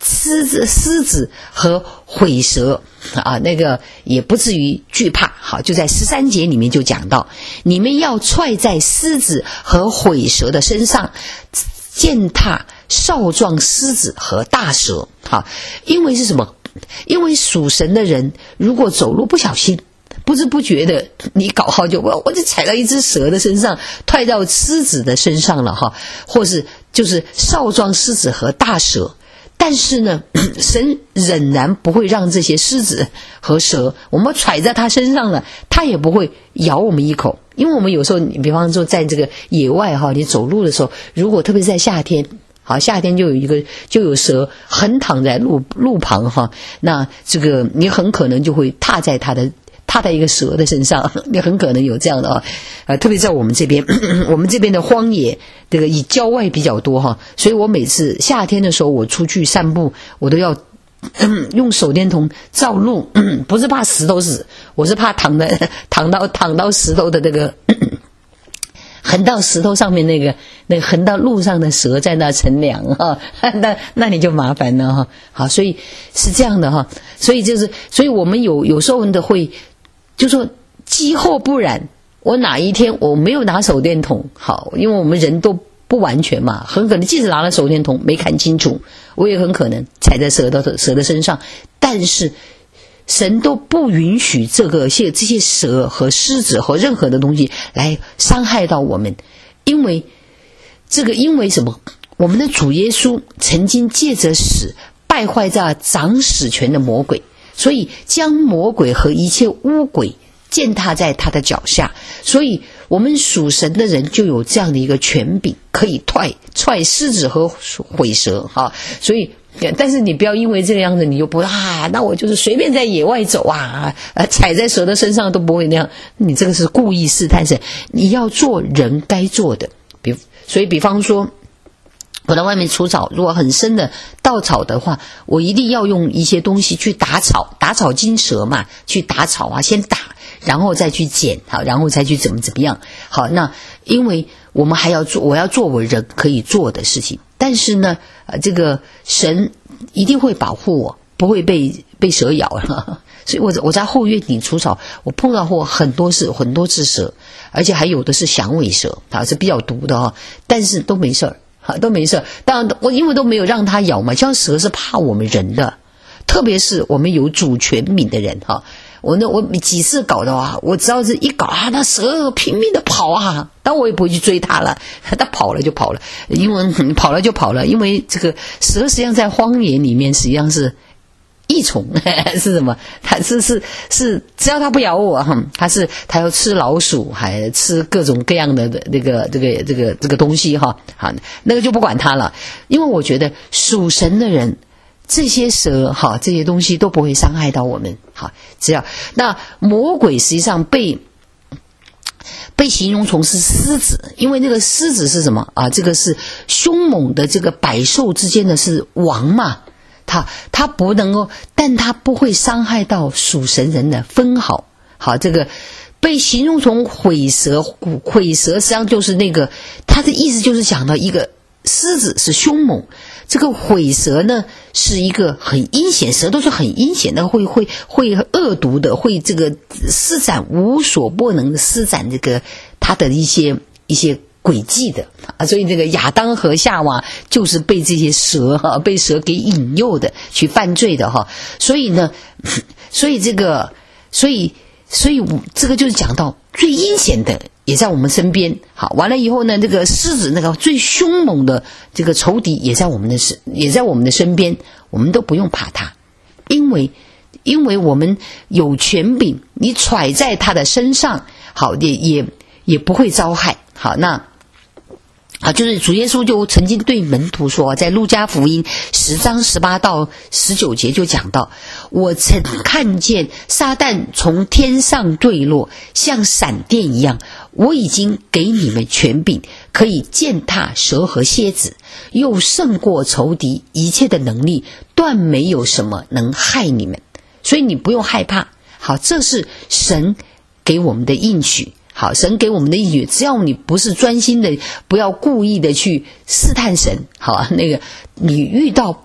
狮子狮子和毁蛇啊，那个也不至于惧怕。好，就在十三节里面就讲到，你们要踹在狮子和毁蛇的身上，践踏少壮狮子和大蛇。好，因为是什么？因为属神的人如果走路不小心，不知不觉的你搞好就我我就踩到一只蛇的身上，踹到狮子的身上了哈，或是就是少壮狮子和大蛇。但是呢，神仍然不会让这些狮子和蛇，我们踩在它身上了，它也不会咬我们一口。因为我们有时候，你比方说在这个野外哈，你走路的时候，如果特别是在夏天，好，夏天就有一个就有蛇横躺在路路旁哈，那这个你很可能就会踏在它的。踏在一个蛇的身上，你很可能有这样的啊，呃，特别在我们这边，我们这边的荒野，这个以郊外比较多哈，所以我每次夏天的时候，我出去散步，我都要、嗯、用手电筒照路，嗯、不是怕石头死，我是怕躺在躺到躺到石头的这个。横到石头上面那个那个横到路上的蛇在那乘凉哈，那那你就麻烦了哈。好，所以是这样的哈，所以就是所以我们有有时候的会就说机后不然，我哪一天我没有拿手电筒，好，因为我们人都不完全嘛，很可能即使拿了手电筒没看清楚，我也很可能踩在蛇的蛇的身上，但是。神都不允许这个些这些蛇和狮子和任何的东西来伤害到我们，因为这个因为什么？我们的主耶稣曾经借着死败坏在掌死权的魔鬼，所以将魔鬼和一切污鬼践踏在他的脚下，所以我们属神的人就有这样的一个权柄，可以踹踹狮子和毁蛇哈，所以。但是你不要因为这个样子你就不啊，那我就是随便在野外走啊，呃，踩在蛇的身上都不会那样，你这个是故意试探神。你要做人该做的，比所以比方说我在外面除草，如果很深的稻草的话，我一定要用一些东西去打草，打草惊蛇嘛，去打草啊，先打，然后再去剪，好，然后再去怎么怎么样。好，那因为我们还要做，我要做我人可以做的事情。但是呢，呃，这个神一定会保护我，不会被被蛇咬了。所以我我在后院顶除草，我碰到过很多次很多次蛇，而且还有的是响尾蛇啊，是比较毒的哈，但是都没事儿，哈，都没事儿。当然我因为都没有让它咬嘛，像蛇是怕我们人的，特别是我们有主权柄的人哈。我那我几次搞的啊，我只要是一搞啊，那蛇拼命的跑啊，但我也不会去追它了，它跑了就跑了，因为跑了就跑了，因为这个蛇实际上在荒野里面实际上是益虫，是什么？它是是是，只要它不咬我哈，它是它要吃老鼠，还吃各种各样的那个这个这个这个东西哈，好，那个就不管它了，因为我觉得属神的人。这些蛇哈，这些东西都不会伤害到我们。好，只要那魔鬼实际上被被形容成是狮子，因为那个狮子是什么啊？这个是凶猛的这个百兽之间的是王嘛，他他不能够，但他不会伤害到属神人的分毫。好，这个被形容成毁蛇，毁蛇实际上就是那个，他的意思就是讲到一个狮子是凶猛。这个毁蛇呢是一个很阴险，蛇都是很阴险的，会会会恶毒的，会这个施展无所不能的施展这个他的一些一些诡计的啊，所以这个亚当和夏娃就是被这些蛇哈、啊，被蛇给引诱的去犯罪的哈，所以呢，所以这个，所以所以这个就是讲到最阴险的。也在我们身边，好，完了以后呢，这个狮子那个最凶猛的这个仇敌也在我们的身，也在我们的身边，我们都不用怕它，因为因为我们有权柄，你踹在他的身上，好，也也也不会遭害。好，那啊，就是主耶稣就曾经对门徒说，在路加福音十章十八到十九节就讲到，我曾看见撒旦从天上坠落，像闪电一样，我已经给你们权柄，可以践踏蛇和蝎子，又胜过仇敌一切的能力，断没有什么能害你们，所以你不用害怕。好，这是神给我们的应许。好，神给我们的应许，只要你不是专心的，不要故意的去试探神，好啊，那个你遇到不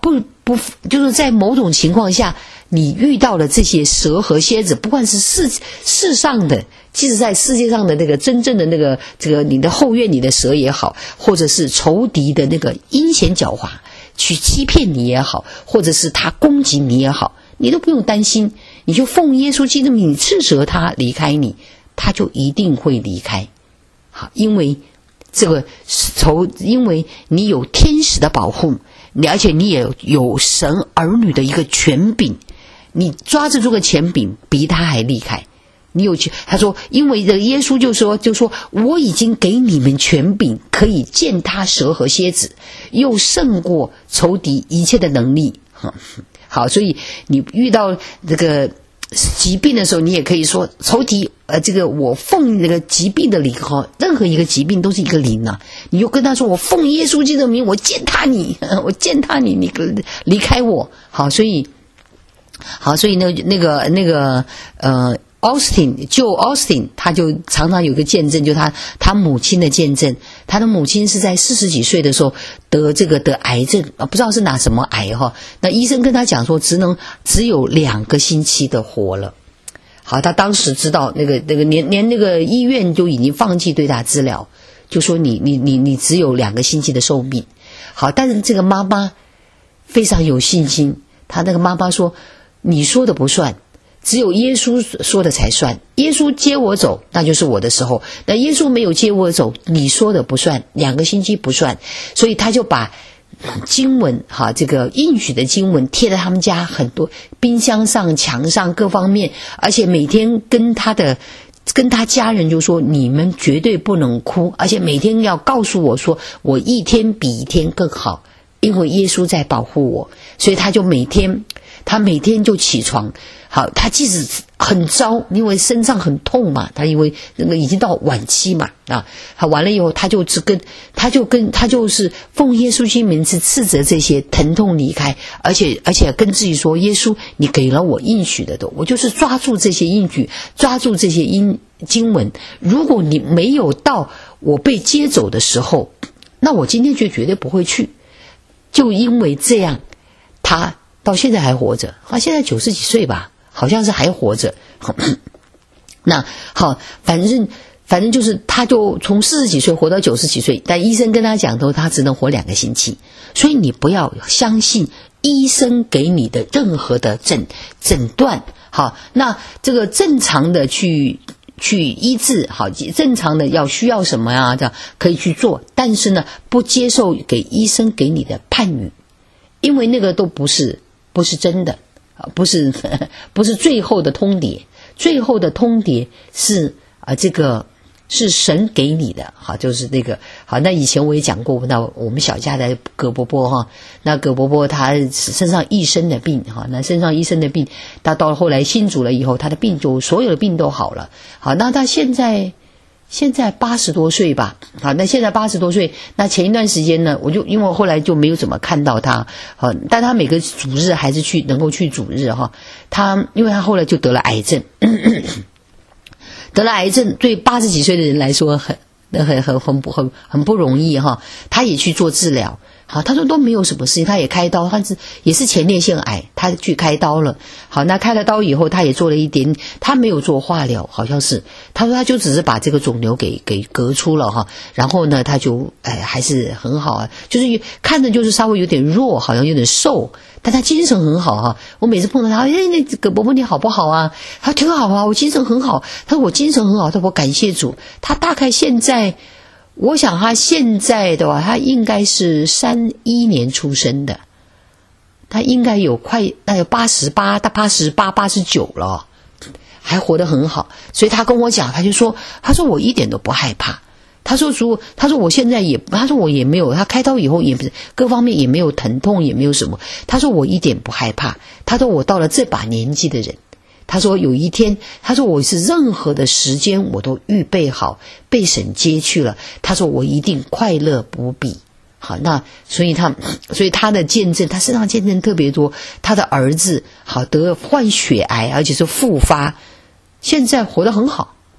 不就是在某种情况下，你遇到了这些蛇和蝎子，不管是世世上的，即使在世界上的那个真正的那个这个你的后院里的蛇也好，或者是仇敌的那个阴险狡猾去欺骗你也好，或者是他攻击你也好，你都不用担心，你就奉耶稣基督名斥责他离开你，他就一定会离开。好，因为这个仇，因为你有天使的保护，而且你也有神儿女的一个权柄，你抓着这个权柄比他还厉害。你有权，他说，因为耶稣就说就说我已经给你们权柄，可以践踏蛇和蝎子，又胜过仇敌一切的能力。好，所以你遇到这个疾病的时候，你也可以说仇敌，呃，这个我奉这个疾病的灵哈，任何一个疾病都是一个灵啊，你就跟他说，我奉耶稣基督的名，我践踏你，我践踏你，你离开我。好，所以，好，所以那那个那个呃。Austin 就 Austin 他就常常有个见证，就他他母亲的见证，他的母亲是在四十几岁的时候得这个得癌症啊，不知道是哪什么癌哈。那医生跟他讲说，只能只有两个星期的活了。好，他当时知道那个那个连连那个医院就已经放弃对他治疗，就说你你你你只有两个星期的寿命。好，但是这个妈妈非常有信心，他那个妈妈说，你说的不算。只有耶稣说的才算，耶稣接我走，那就是我的时候，那耶稣没有接我走，你说的不算，两个星期不算。所以他就把经文哈，这个应许的经文贴在他们家很多冰箱上、墙上各方面，而且每天跟他的跟他家人就说，你们绝对不能哭，而且每天要告诉我说，我一天比一天更好，因为耶稣在保护我。所以他就每天他每天就起床，好，他即使很糟，因为身上很痛嘛，他因为那个已经到晚期嘛啊，他完了以后，他就只跟他就跟他就是奉耶稣基督名字斥责这些疼痛离开，而且而且跟自己说，耶稣，你给了我应许的都，我就是抓住这些应许，抓住这些经经文，如果你没有到我被接走的时候，那我今天就绝对不会去。就因为这样，他到现在还活着，他现在九十几岁吧，好像是还活着。那好，反正反正就是他就从四十几岁活到九十几岁，但医生跟他讲说他只能活两个星期，所以你不要相信医生给你的任何的诊诊断。好，那这个正常的去去医治，好，正常的要需要什么啊，这样可以去做，但是呢，不接受给医生给你的判语，因为那个都不是不是真的，不是不是最后的通牒，最后的通牒是啊、呃、这个是神给你的，好，就是那个好。那以前我也讲过，那我们小家的葛伯伯哈，那葛伯伯他身上一身的病哈，那身上一身的病，他到了后来信主了以后，他的病就所有的病都好了。好，那他现在现在八十多岁吧，好，那现在八十多岁，那前一段时间呢，我就因为后来就没有怎么看到他，好，但他每个主日还是去能够去主日哈。他因为他后来就得了癌症。得了癌症，对八十几岁的人来说很很很很不很很不容易哈。他也去做治疗，好，他说都没有什么事情，他也开刀，他是也是前列腺癌，他去开刀了。好，那开了刀以后，他也做了一点，他没有做化疗，好像是，他说他就只是把这个肿瘤给给割出了哈。然后呢，他就哎还是很好啊，就是看着就是稍微有点弱，好像有点瘦。但他精神很好哈、啊，我每次碰到他，哎，那个伯伯你好不好啊？他挺好啊，我精神很好。他说我精神很好，他说我感谢主。他大概现在，我想他现在的话，他应该是三一年出生的，他应该有快那有八十八，他八十八八十九了，还活得很好。所以他跟我讲，他就说，他说我一点都不害怕。他说如果他说我现在也他说我也没有，他开刀以后也不是各方面也没有疼痛，也没有什么。他说我一点不害怕。他说我到了这把年纪的人，他说有一天，他说我是任何的时间我都预备好被神接去了。他说我一定快乐不比。好，那所以他所以他的见证，他身上见证特别多。他的儿子好得患血癌，而且是复发，现在活得很好。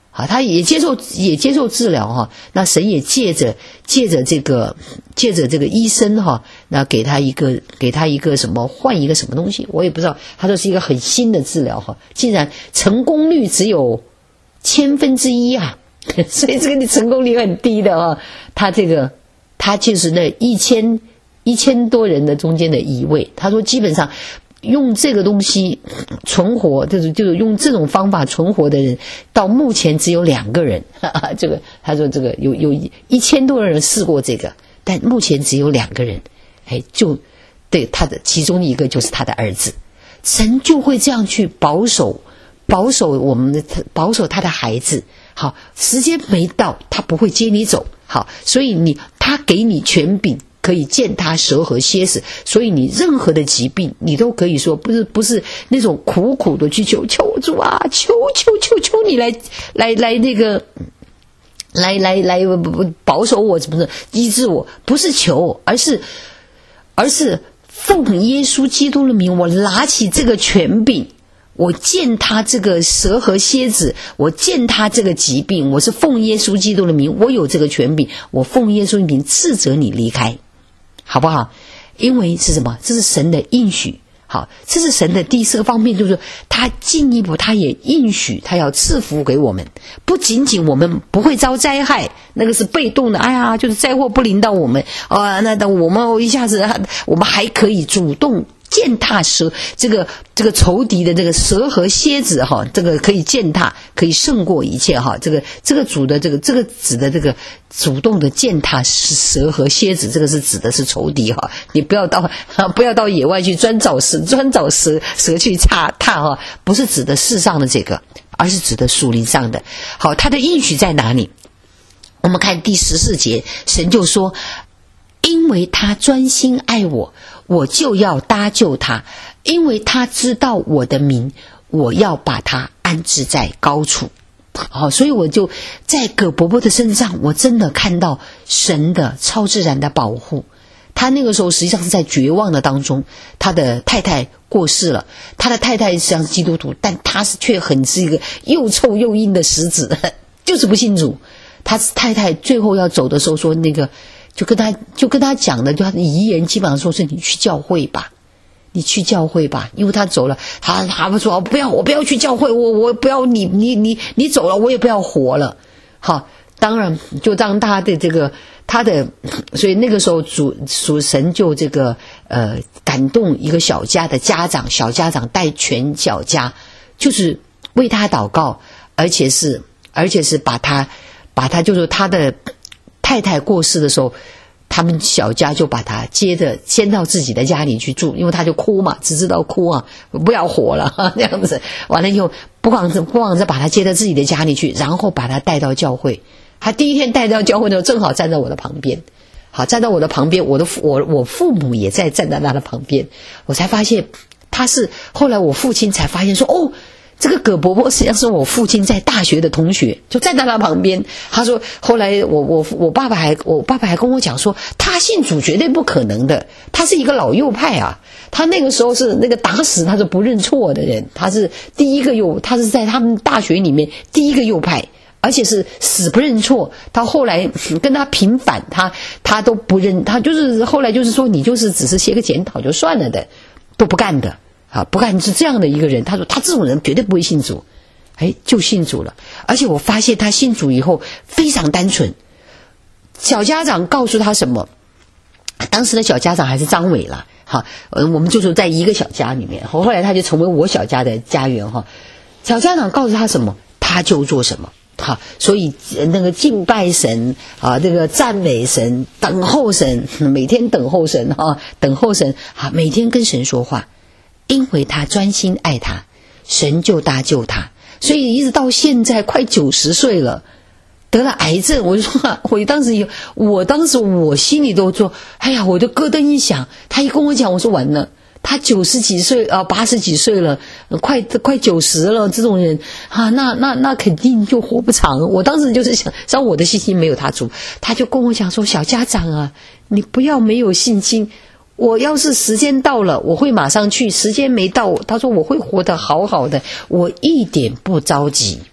好，他也接受也接受治疗哈，那神也借着借着这个借着这个医生哈，那给他一个给他一个什么换一个什么东西，我也不知道，他说是一个很新的治疗哈，竟然成功率只有千分之一啊，所以这个成功率很低的啊，他这个他就是那一千一千多人的中间的一位，他说基本上。用这个东西存活，就是就是用这种方法存活的人，到目前只有两个人。哈哈，这个他说这个有有一千多人试过这个，但目前只有两个人。哎，就对他的其中一个就是他的儿子，神就会这样去保守保守我们的保守他的孩子。好，时间没到，他不会接你走。好，所以你他给你权柄。可以践踏蛇和蝎子，所以你任何的疾病，你都可以说不是不是那种苦苦的去求求主啊，求求求求你来来来那个来来来保守我，怎么的医治我？不是求，而是而是奉耶稣基督的名，我拿起这个权柄。我践踏这个蛇和蝎子，我践踏这个疾病，我是奉耶稣基督的名，我有这个权柄，我奉耶稣的名斥责你离开，好不好？因为是什么？这是神的应许。好，这是神的第四个方面，就是他进一步他也应许他要赐福给我们，不仅仅我们不会遭灾害，那个是被动的，哎呀，就是灾祸不临到我们啊，那我们一下子我们还可以主动践踏蛇，这个这个仇敌的这个蛇和蝎子哈，这个可以践踏，可以胜过一切哈。这个这个主的这个这个指的这个主动的践踏蛇和蝎子，这个是指的是仇敌哈。你不要到不要到野外去专找蛇专找蛇蛇去踏踏哈，不是指的世上的这个，而是指的属灵上的。好，他的应许在哪里？我们看第十四节，神就说，因为他专心爱我，我就要搭救他，因为他知道我的名，我要把他安置在高处。好，所以我就在葛伯伯的身上，我真的看到神的超自然的保护。他那个时候实际上是在绝望的当中，他的太太过世了，他的太太实际上是基督徒，但他是却很是一个又臭又硬的石子，就是不信主。他太太最后要走的时候说，那个就跟他就跟他讲的，就他的遗言基本上说是你去教会吧，你去教会吧，因为他走了，他他们说不要，我不要去教会，我我不要你你你你走了，我也不要活了。好，当然就让他的这个他的，所以那个时候主主神就这个呃感动一个小家的家长，小家长带全小家，就是为他祷告，而且是而且是把他把他就是他的太太过世的时候，他们小家就把他接着先到自己的家里去住，因为他就哭嘛，只知道哭啊，不要活了这样子。完了以后不枉着不枉着把他接到自己的家里去，然后把他带到教会。他第一天带到教会的时候，正好站在我的旁边，好站在我的旁边，我的我我父母也在站在他的旁边，我才发现他是后来我父亲才发现说，哦，这个葛伯伯实际上是我父亲在大学的同学，就站在他旁边。他说后来我我我爸爸还我爸爸还跟我讲说，他信主绝对不可能的，他是一个老右派啊，他那个时候是那个打死他是不认错的人，他是第一个右，他是在他们大学里面第一个右派，而且是死不认错。他后来跟他平反，他他都不认，他就是后来就是说你就是只是写个检讨就算了的，都不干的啊，不干是这样的一个人。他说他这种人绝对不会信主，哎，就信主了。而且我发现他信主以后非常单纯。小家长告诉他什么？当时的小家长还是张伟了，好，呃，我们就是在一个小家里面。后来他就成为我小家的家园哈。小家长告诉他什么，他就做什么。好，所以那个敬拜神啊，这个赞美神，等候神，每天等候神啊，等候神啊，每天跟神说话，因为他专心爱他，神就搭救他。所以一直到现在快九十岁了，得了癌症。我就说，我当时有，我当时我心里都说，哎呀，我的咯噔一响。他一跟我讲，我说完了。他九十几岁啊，八十几岁了，快快九十了，这种人啊，那那那肯定就活不长。我当时就是想，让我的信心没有他足，他就跟我讲说，小家长啊，你不要没有信心。我要是时间到了，我会马上去；时间没到，他说我会活得好好的，我一点不着急。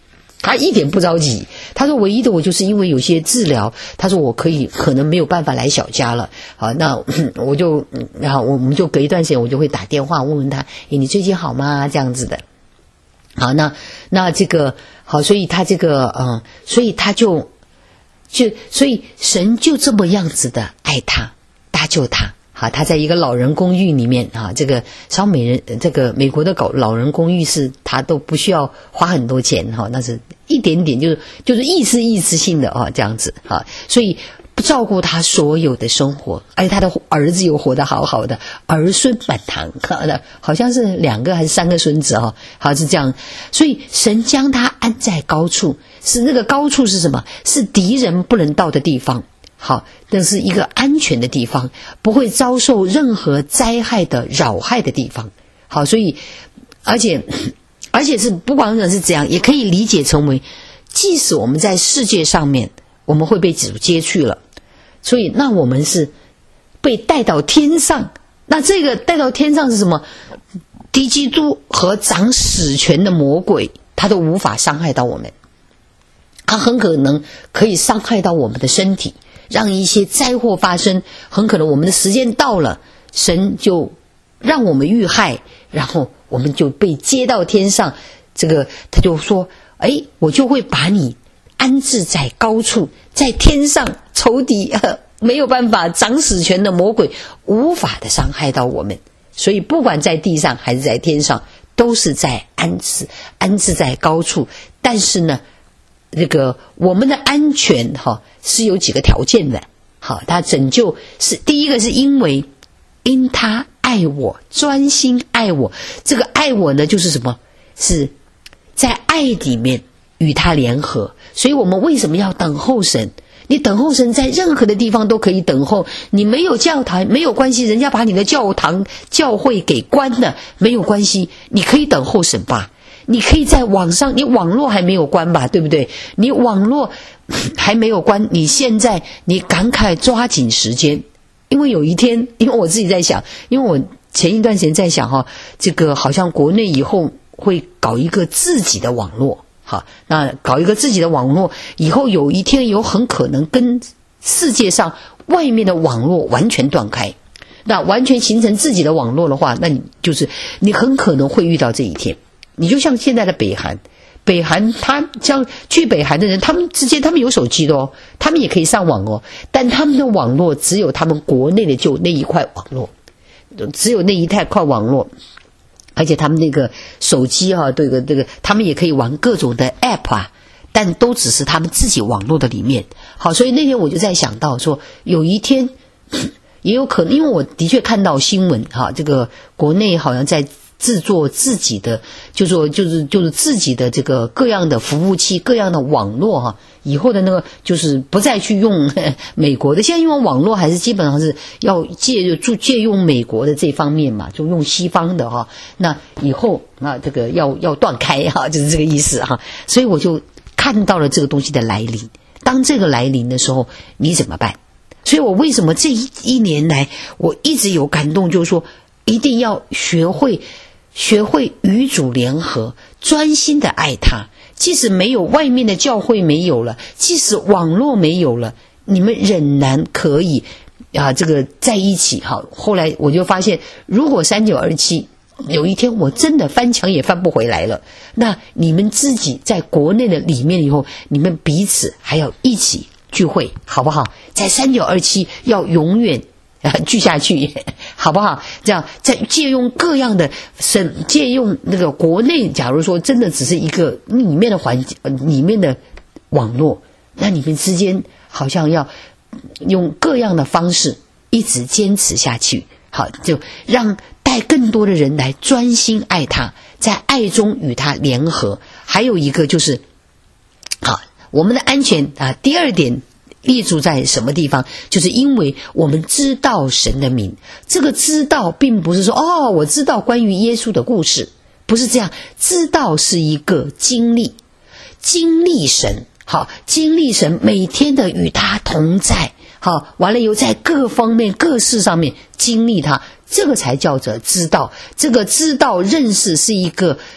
他一点不着急。他说唯一的我就是因为有些治疗，他说我可以可能没有办法来小家了。好，那我就然后我们就隔一段时间我就会打电话问问他，诶，你最近好吗？这样子的。好，那那这个好，所以他这个嗯，所以他就就所以神就这么样子的爱他，搭救他。好，他在一个老人公寓里面啊，这个烧美人，这个美国的搞老人公寓是他都不需要花很多钱哈，那是一点点就是就是意思意思性的啊这样子啊，所以照顾他所有的生活，而且他的儿子又活得好好的，儿孙满堂，好像是两个还是三个孙子哈，好是这样，所以神将他安在高处，是那个高处是什么？是敌人不能到的地方。好，那是一个安全的地方，不会遭受任何灾害的扰害的地方。好，所以而且而且是不光是这样，也可以理解成为，即使我们在世界上面我们会被主接去了，所以那我们是被带到天上。那这个带到天上是什么？敌基督和掌死权的魔鬼，他都无法伤害到我们，他很可能可以伤害到我们的身体，让一些灾祸发生，很可能我们的时间到了，神就让我们遇害，然后我们就被接到天上。这个他就说，哎，我就会把你安置在高处，在天上，仇敌、呃、没有办法，掌死权的魔鬼无法的伤害到我们。所以不管在地上还是在天上，都是在安置安置在高处。但是呢，这个我们的安全哈是有几个条件的。好，他拯救是第一个是因为因他爱我，专心爱我。这个爱我呢，就是什么？是在爱里面与他联合。所以我们为什么要等候神？你等候神在任何的地方都可以等候，你没有教堂没有关系，人家把你的教堂教会给关了没有关系，你可以等候神吧。你可以在网上，你网络还没有关吧，对不对？你网络还没有关，你现在你赶快抓紧时间，因为有一天，因为我自己在想，因为我前一段时间在想哈，这个好像国内以后会搞一个自己的网络。好，那搞一个自己的网络，以后有一天有很可能跟世界上外面的网络完全断开，那完全形成自己的网络的话，那你就是你很可能会遇到这一天。你就像现在的北韩，北韩他像去北韩的人，他们之间他们有手机的哦，他们也可以上网哦，但他们的网络只有他们国内的就那一块网络，只有那一块块网络。而且他们那个手机啊，这个这个，他们也可以玩各种的 app 啊，但都只是他们自己网络的里面。好，所以那天我就在想到说，有一天也有可能，因为我的确看到新闻哈，这个国内好像在制作自己的，就说就是就是自己的这个各样的服务器、各样的网络哈。以后的那个就是不再去用美国的，现在用网络还是基本上是要借就借用美国的这方面嘛，就用西方的哈。那以后啊，这个要要断开哈，就是这个意思哈。所以我就看到了这个东西的来临。当这个来临的时候，你怎么办？所以我为什么这一一年来我一直有感动，就是说一定要学会学会与主联合，专心的爱他。即使没有外面的教会没有了，即使网络没有了，你们仍然可以啊，这个在一起哈。后来我就发现，如果三九二七有一天我真的翻墙也翻不回来了，那你们自己在国内的里面以后，你们彼此还要一起聚会，好不好？在三九二七要永远聚下去，好不好？这样在借用各样的神，借用那个国内，假如说真的只是一个里面的环境、里面的网络，那你们之间好像要用各样的方式一直坚持下去。好，就让带更多的人来专心爱他，在爱中与他联合。还有一个就是，好，我们的安全啊，第二点。立足在什么地方？就是因为我们知道神的名。这个知道并不是说哦，我知道关于耶稣的故事，不是这样。知道是一个经历，经历神，好，经历神每天的与他同在，好，完了以后在各方面各事上面经历他，这个才叫做知道。这个知道认识是一个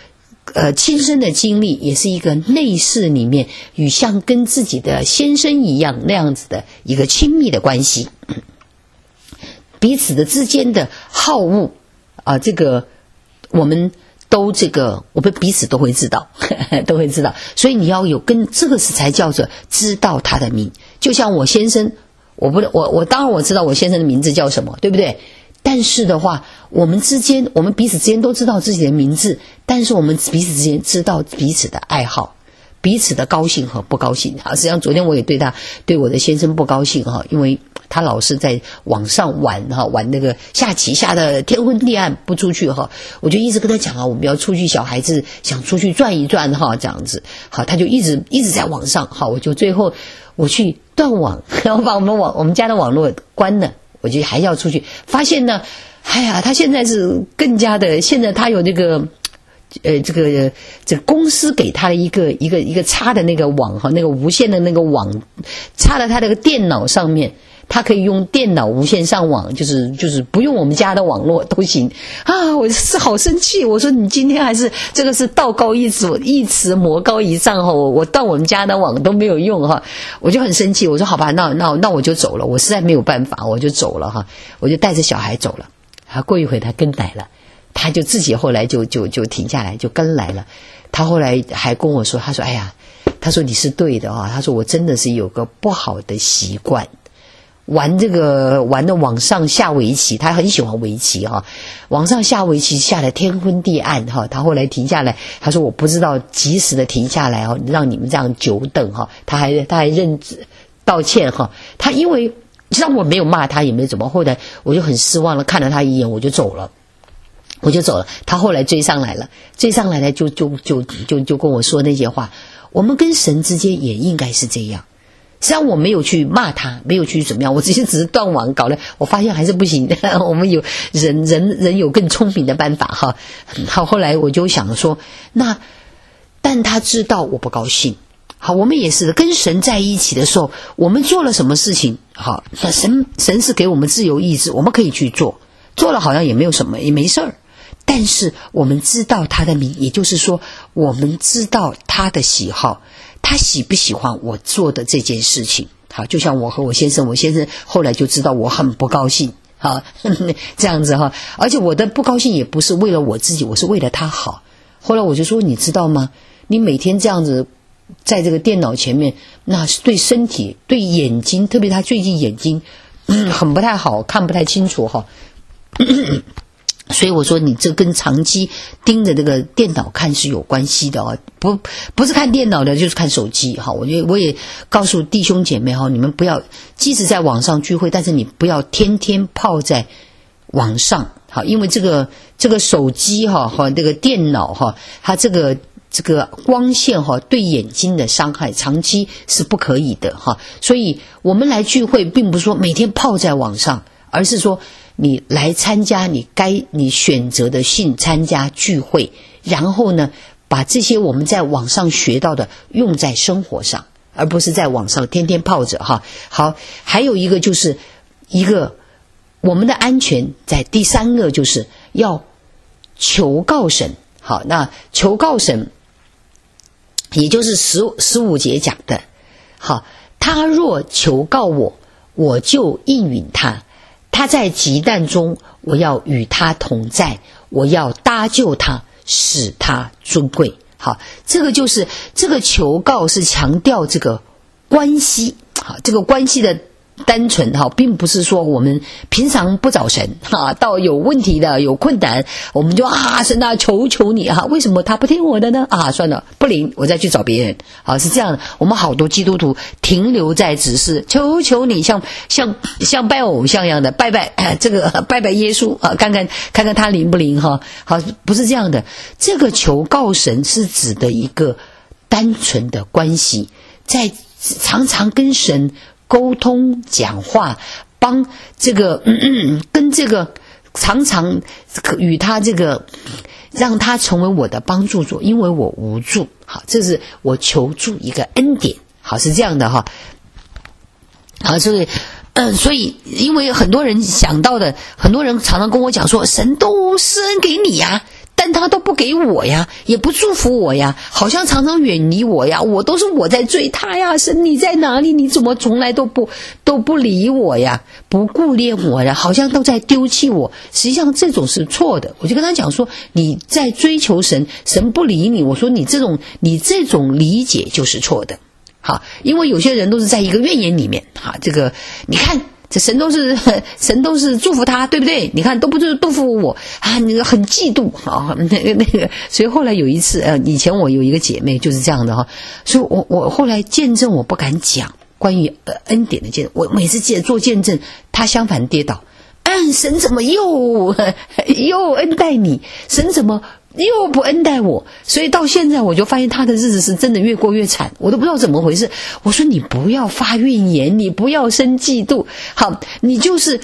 呃亲身的经历，也是一个内室里面与像跟自己的先生一样那样子的一个亲密的关系，彼此的之间的好恶啊、呃，这个我们都这个我们彼此都会知道呵呵都会知道，所以你要有跟这个是才叫做知道他的名。就像我先生，我不我我当然我知道我先生的名字叫什么，对不对？但是的话，我们之间我们彼此之间都知道自己的名字，但是我们彼此之间知道彼此的爱好，彼此的高兴和不高兴。好，实际上昨天我也对他对我的先生不高兴哈，因为他老是在网上玩哈，玩那个下棋下的天昏地暗不出去哈，我就一直跟他讲啊，我们要出去，小孩子想出去转一转哈，这样子。好，他就一直一直在网上。好，我就最后我去断网，然后把我们网我们家的网络关了，我就还要出去，发现呢，哎呀，他现在是更加的，现在他有这个。呃，这个这个公司给他的一个一个一个插的那个网哈，那个无线的那个网插在他那个电脑上面，他可以用电脑无线上网，就是就是不用我们家的网络都行啊！我是好生气，我说你今天还是这个是道高一尺一尺魔高一丈哈，我我到我们家的网都没有用哈，我就很生气，我说好吧，那那那我就走了，我实在没有办法，我就走了哈，我就带着小孩走了。啊，过一会他跟来了。他就自己后来就就就停下来，就跟来了。他后来还跟我说，他说：“哎呀，他说你是对的啊。他说我真的是有个不好的习惯，玩这个玩的网上下围棋，他很喜欢围棋哈。网上下围棋下的天昏地暗哈。他后来停下来，他说我不知道及时的停下来哈，让你们这样久等哈。他还他还认道歉哈。他因为实际上我没有骂他，也没怎么，后来我就很失望了，看了他一眼我就走了。”我就走了，他后来追上来了，追上来了就就就就就跟我说那些话。我们跟神之间也应该是这样。实际上我没有去骂他，没有去怎么样，我只是只是断网搞了，我发现还是不行。我们有人人人有更聪明的办法哈。好，后来我就想说，那但他知道我不高兴。好，我们也是跟神在一起的时候，我们做了什么事情？好，那神神是给我们自由意志，我们可以去做，做了好像也没有什么，也没事儿。但是我们知道他的名，也就是说我们知道他的喜好，他喜不喜欢我做的这件事情。好，就像我和我先生，我先生后来就知道我很不高兴，好这样子哈。而且我的不高兴也不是为了我自己，我是为了他好。后来我就说，你知道吗？你每天这样子在这个电脑前面，那是对身体对眼睛，特别他最近眼睛、嗯、很不太好，看不太清楚哈。所以我说你这跟长期盯着这个电脑看是有关系的哦，不不是看电脑的就是看手机哈。我觉得我也告诉弟兄姐妹哈，你们不要即使在网上聚会，但是你不要天天泡在网上好，因为这个这个手机哈和这个电脑哈，它这个这个光线哈对眼睛的伤害长期是不可以的哈。所以我们来聚会并不是说每天泡在网上，而是说你来参加你该你选择的性参加聚会，然后呢把这些我们在网上学到的用在生活上，而不是在网上天天泡着哈。好，还有一个就是一个我们的安全，在第三个就是要求告神。好，那求告神也就是十十五节讲的，好，他若求告我，我就应允他。他在急难中，我要与他同在，我要搭救他，使他尊贵。好，这个就是这个求告是强调这个关系，好，这个关系的单纯哈，并不是说我们平常不找神哈，到有问题的有困难，我们就啊神啊求求你哈，为什么他不听我的呢？啊算了不灵，我再去找别人。好，是这样的，我们好多基督徒停留在只是求求你，像像像拜偶像一样的拜拜、哎、这个拜拜耶稣啊，看看看看他灵不灵哈。好，不是这样的，这个求告神是指的一个单纯的关系，在常常跟神沟通讲话，帮这个、嗯嗯、跟这个常常与他这个让他成为我的帮助者，因为我无助。好，这是我求助一个恩典。好，是这样的哈。好，所以嗯，所以因为很多人想到的，很多人常常跟我讲说，神都施恩给你呀、啊，但但他都不给我呀，也不祝福我呀，好像常常远离我呀，我都是我在追他呀，神你在哪里？你怎么从来都不都不理我呀，不顾念我呀，好像都在丢弃我。实际上这种是错的。我就跟他讲说，你在追求神，神不理你，我说你这种你这种理解就是错的。好，因为有些人都是在一个怨言里面，哈，这个你看。这神都是神都是祝福他，对不对？你看都不是祝福我啊，那个很嫉妒啊，那个那个。所以后来有一次，呃，以前我有一个姐妹就是这样的哈，所以我我后来见证我不敢讲关于呃恩典的见证，我每次见做见证，她相反跌倒，嗯，神怎么又又恩待你？神怎么又不恩待我？所以到现在我就发现他的日子是真的越过越惨，我都不知道怎么回事。我说你不要发怨言，你不要生嫉妒，好，你就是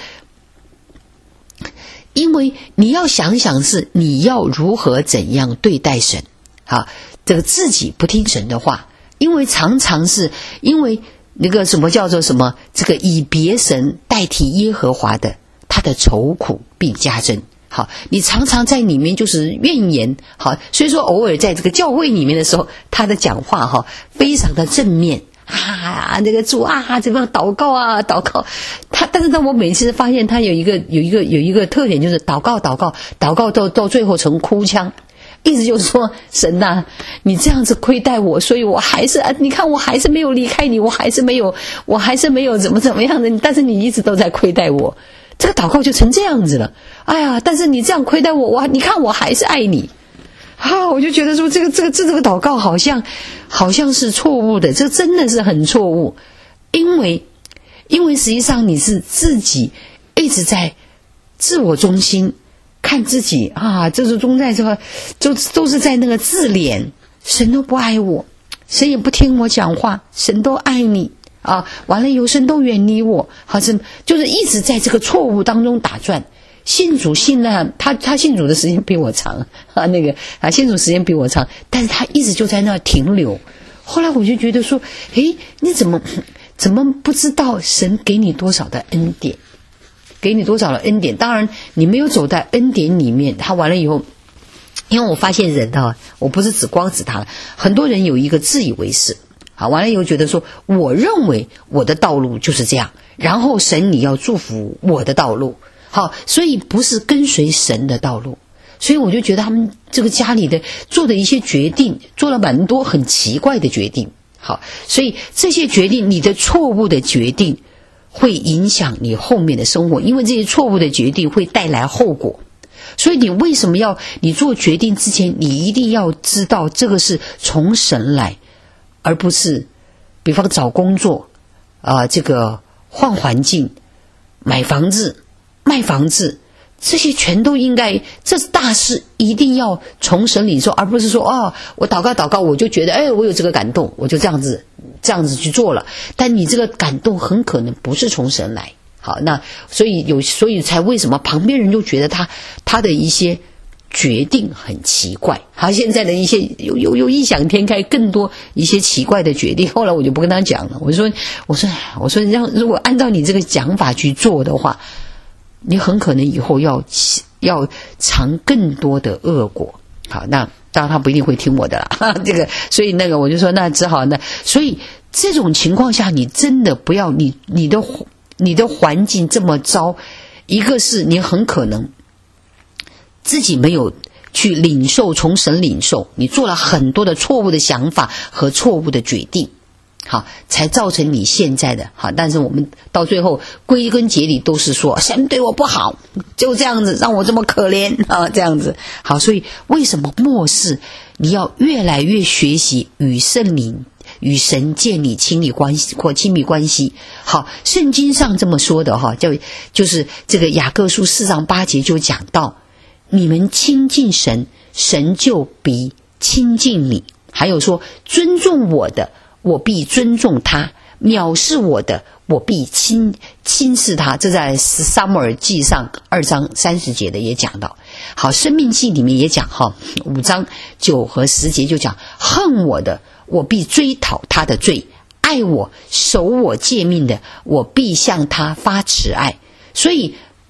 因为你要想想是你要如何怎样对待神，好，这个自己不听神的话，因为常常是因为那个什么叫做什么，这个以别神代替耶和华的，他的愁苦必加增。好，你常常在里面就是怨言，好，所以说偶尔在这个教会里面的时候，他的讲话哈非常的正面啊，那个主啊，怎么样祷告啊，祷告，他但是呢，我每次发现他有一个有一个有一个特点，就是祷告祷告祷告到到最后成哭腔，意思就是说神呐、啊，你这样子亏待我，所以我还是啊，你看我还是没有离开你，我还是没有我还是没有怎么怎么样的，但是你一直都在亏待我。这个祷告就成这样子了，哎呀！但是你这样亏待我，我你看我还是爱你，啊！我就觉得说这个这个这这个祷告好像好像是错误的，这真的是很错误，因为因为实际上你是自己一直在自我中心看自己啊，这是中在这个就都是在那个自怜，神都不爱我，神也不听我讲话，神都爱你。啊，完了以后神都远离我，好像就是一直在这个错误当中打转。信主信了他，他信主的时间比我长啊，那个啊信主时间比我长，但是他一直就在那停留。后来我就觉得说，诶，你怎么怎么不知道神给你多少的恩典，给你多少的恩典？当然你没有走在恩典里面，他完了以后。因为我发现人啊，我不是只光指他，很多人有一个自以为是。好，完了以后觉得说，我认为我的道路就是这样，然后神你要祝福我的道路，好，所以不是跟随神的道路，所以我就觉得他们这个家里的做的一些决定，做了蛮多很奇怪的决定，好，所以这些决定，你的错误的决定会影响你后面的生活，因为这些错误的决定会带来后果。所以你为什么要你做决定之前，你一定要知道这个是从神来，而不是比方找工作啊、呃，这个换环境，买房子卖房子，这些全都应该，这是大事，一定要从神领受，而不是说哦，我祷告祷告，我就觉得哎，我有这个感动，我就这样子这样子去做了，但你这个感动很可能不是从神来。好，那所以有，所以才为什么旁边人就觉得他他的一些决定很奇怪。好，现在的一些有有有异想天开，更多一些奇怪的决定。后来我就不跟他讲了，我说我说我说让如果按照你这个讲法去做的话，你很可能以后要要尝更多的恶果。好，那当然他不一定会听我的啦，这个所以那个我就说那只好那所以这种情况下，你真的不要你你的。你的环境这么糟，一个是你很可能自己没有去领受，从神领受，你做了很多的错误的想法和错误的决定，好，才造成你现在的好。但是我们到最后归根结底都是说神对我不好，就这样子让我这么可怜啊，这样子好。所以为什么末世你要越来越学习与圣灵与神建立亲密关系或亲密关系。好，圣经上这么说的哈，就就是这个雅各书四章八节就讲到，你们亲近神，神就必亲近你。还有说，尊重我的，我必尊重他；藐视我的，我必轻轻视他。这在撒母耳记上二章三十节的也讲到。好，生命记里面也讲哈，五章九和十节就讲，恨我的，我必追讨他的罪；爱我守我诫命的，我必向他发慈爱。所以不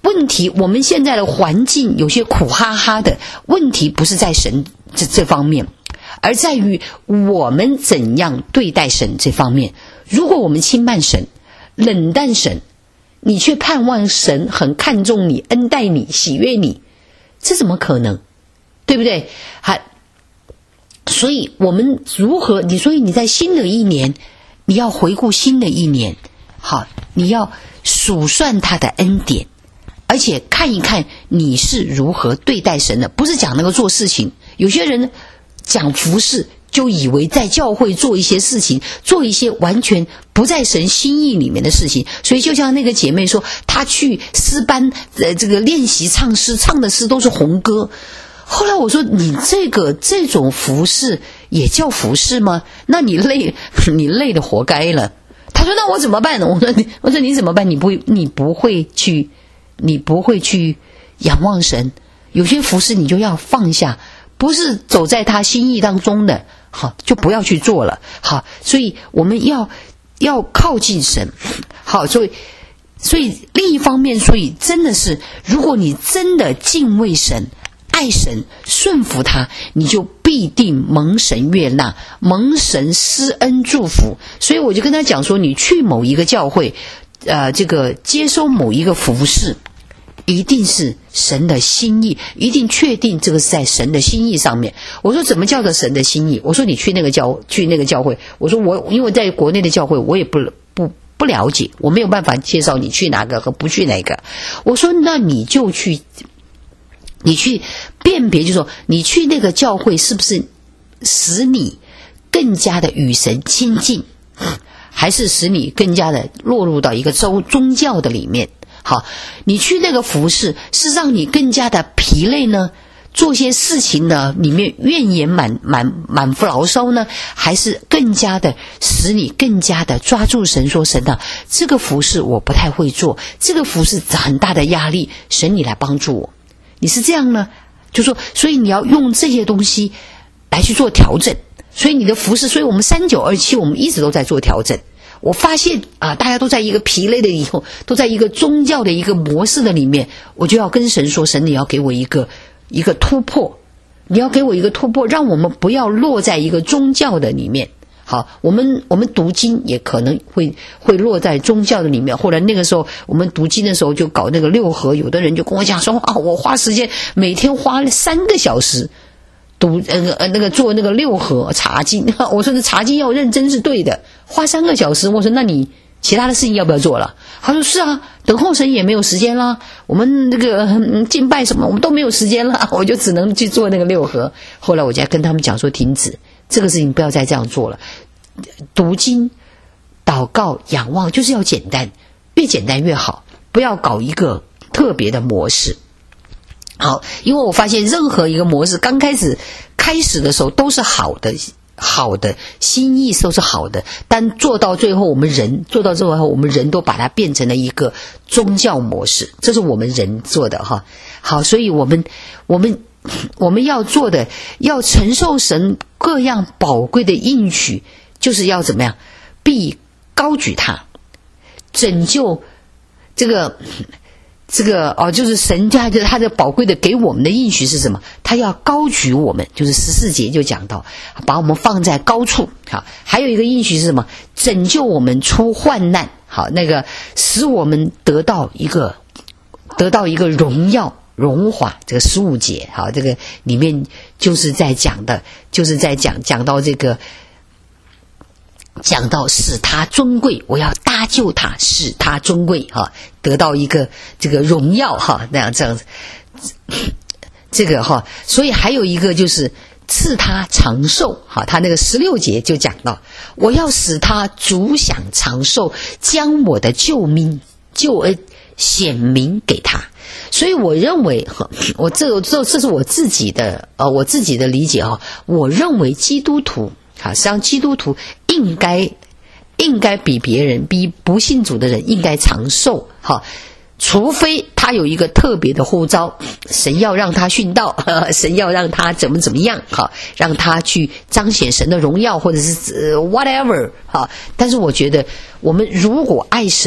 问题，我们现在的环境有些苦哈哈的，问题不是在神这这方面，而在于我们怎样对待神这方面。如果我们轻慢神，冷淡神，你却盼望神很看重你，恩待你，喜悦你，这怎么可能？对不对？还所以我们如何你所以你在新的一年，你要回顾新的一年，好，你要数算他的恩典，而且看一看你是如何对待神的。不是讲那个做事情，有些人讲服事就以为在教会做一些事情，做一些完全不在神心意里面的事情。所以就像那个姐妹说，她去诗班呃这个练习唱诗，唱的诗都是红歌。后来我说，你这个这种服事也叫服事吗？那你累你累的活该了。他说那我怎么办呢？我说你我说你怎么办？你不你不会去你不会去仰望神，有些服事你就要放下，不是走在他心意当中的，好，就不要去做了。好，所以我们要要靠近神。好，所以所以另一方面，所以真的是，如果你真的敬畏神，爱神，顺服他，你就必定蒙神悦纳，蒙神施恩祝福。所以我就跟他讲说，你去某一个教会呃，这个接收某一个服事，一定是神的心意，一定确定这个是在神的心意上面。我说怎么叫做神的心意？我说你去那个教去那个教会，我说我因为在国内的教会我也不不不了解，我没有办法介绍你去哪个和不去哪个。我说那你就去你去辨别，就是说你去那个教会是不是使你更加的与神亲近，还是使你更加的落入到一个宗宗教的里面。好，你去那个服事是让你更加的疲累呢，做些事情呢里面怨言满满满腹牢骚呢，还是更加的使你更加的抓住神，说神啊，这个服事我不太会做，这个服事很大的压力，神你来帮助我。你是这样呢，就说所以你要用这些东西来去做调整。所以你的服事，所以我们三九二七我们一直都在做调整。我发现啊，大家都在一个疲累的以后，都在一个宗教的一个模式的里面，我就要跟神说，神你要给我一个一个突破，你要给我一个突破，让我们不要落在一个宗教的里面。好，我们我们读经也可能会会落在宗教的里面。后来那个时候我们读经的时候就搞那个六合，有的人就跟我讲说啊，我花时间每天花三个小时读那个呃那个做那个六合查经。我说这查经要认真是对的，花三个小时。我说那你其他的事情要不要做了？他说是啊，等候神也没有时间啦，我们那个、嗯、敬拜什么我们都没有时间了，我就只能去做那个六合。后来我就跟他们讲说，停止这个事情，不要再这样做了。读经、祷告、仰望就是要简单，越简单越好，不要搞一个特别的模式。好，因为我发现任何一个模式刚开始开始的时候都是好的，好的心意都是好的，但做到最后我们人做到最后我们人都把它变成了一个宗教模式，这是我们人做的哈。好，所以我们我们我们要做的，要承受神各样宝贵的应许，就是要怎么样？必高举他，拯救这个这个哦，就是神家就是他的宝贵的给我们的应许是什么？他要高举我们，就是十四节就讲到，把我们放在高处。好，还有一个应许是什么？拯救我们出患难。好，那个使我们得到一个得到一个荣耀。荣华，这个十五节，好，这个里面就是在讲的，就是在讲讲到这个，讲到使他尊贵，我要搭救他，使他尊贵，哈，得到一个这个荣耀，哈，那样这样子，这个哈，所以还有一个就是赐他长寿，哈，他那个十六节就讲到，我要使他足享长寿，将我的救命救恩显明给他。所以我认为，我这这这是我自己的呃我自己的理解啊。我认为基督徒啊，实际上基督徒应该应该比别人，比不信主的人应该长寿哈，除非他有一个特别的呼召，神要让他殉道，神要让他怎么怎么样哈，让他去彰显神的荣耀，或者是、呃、whatever 哈。但是我觉得，我们如果爱神。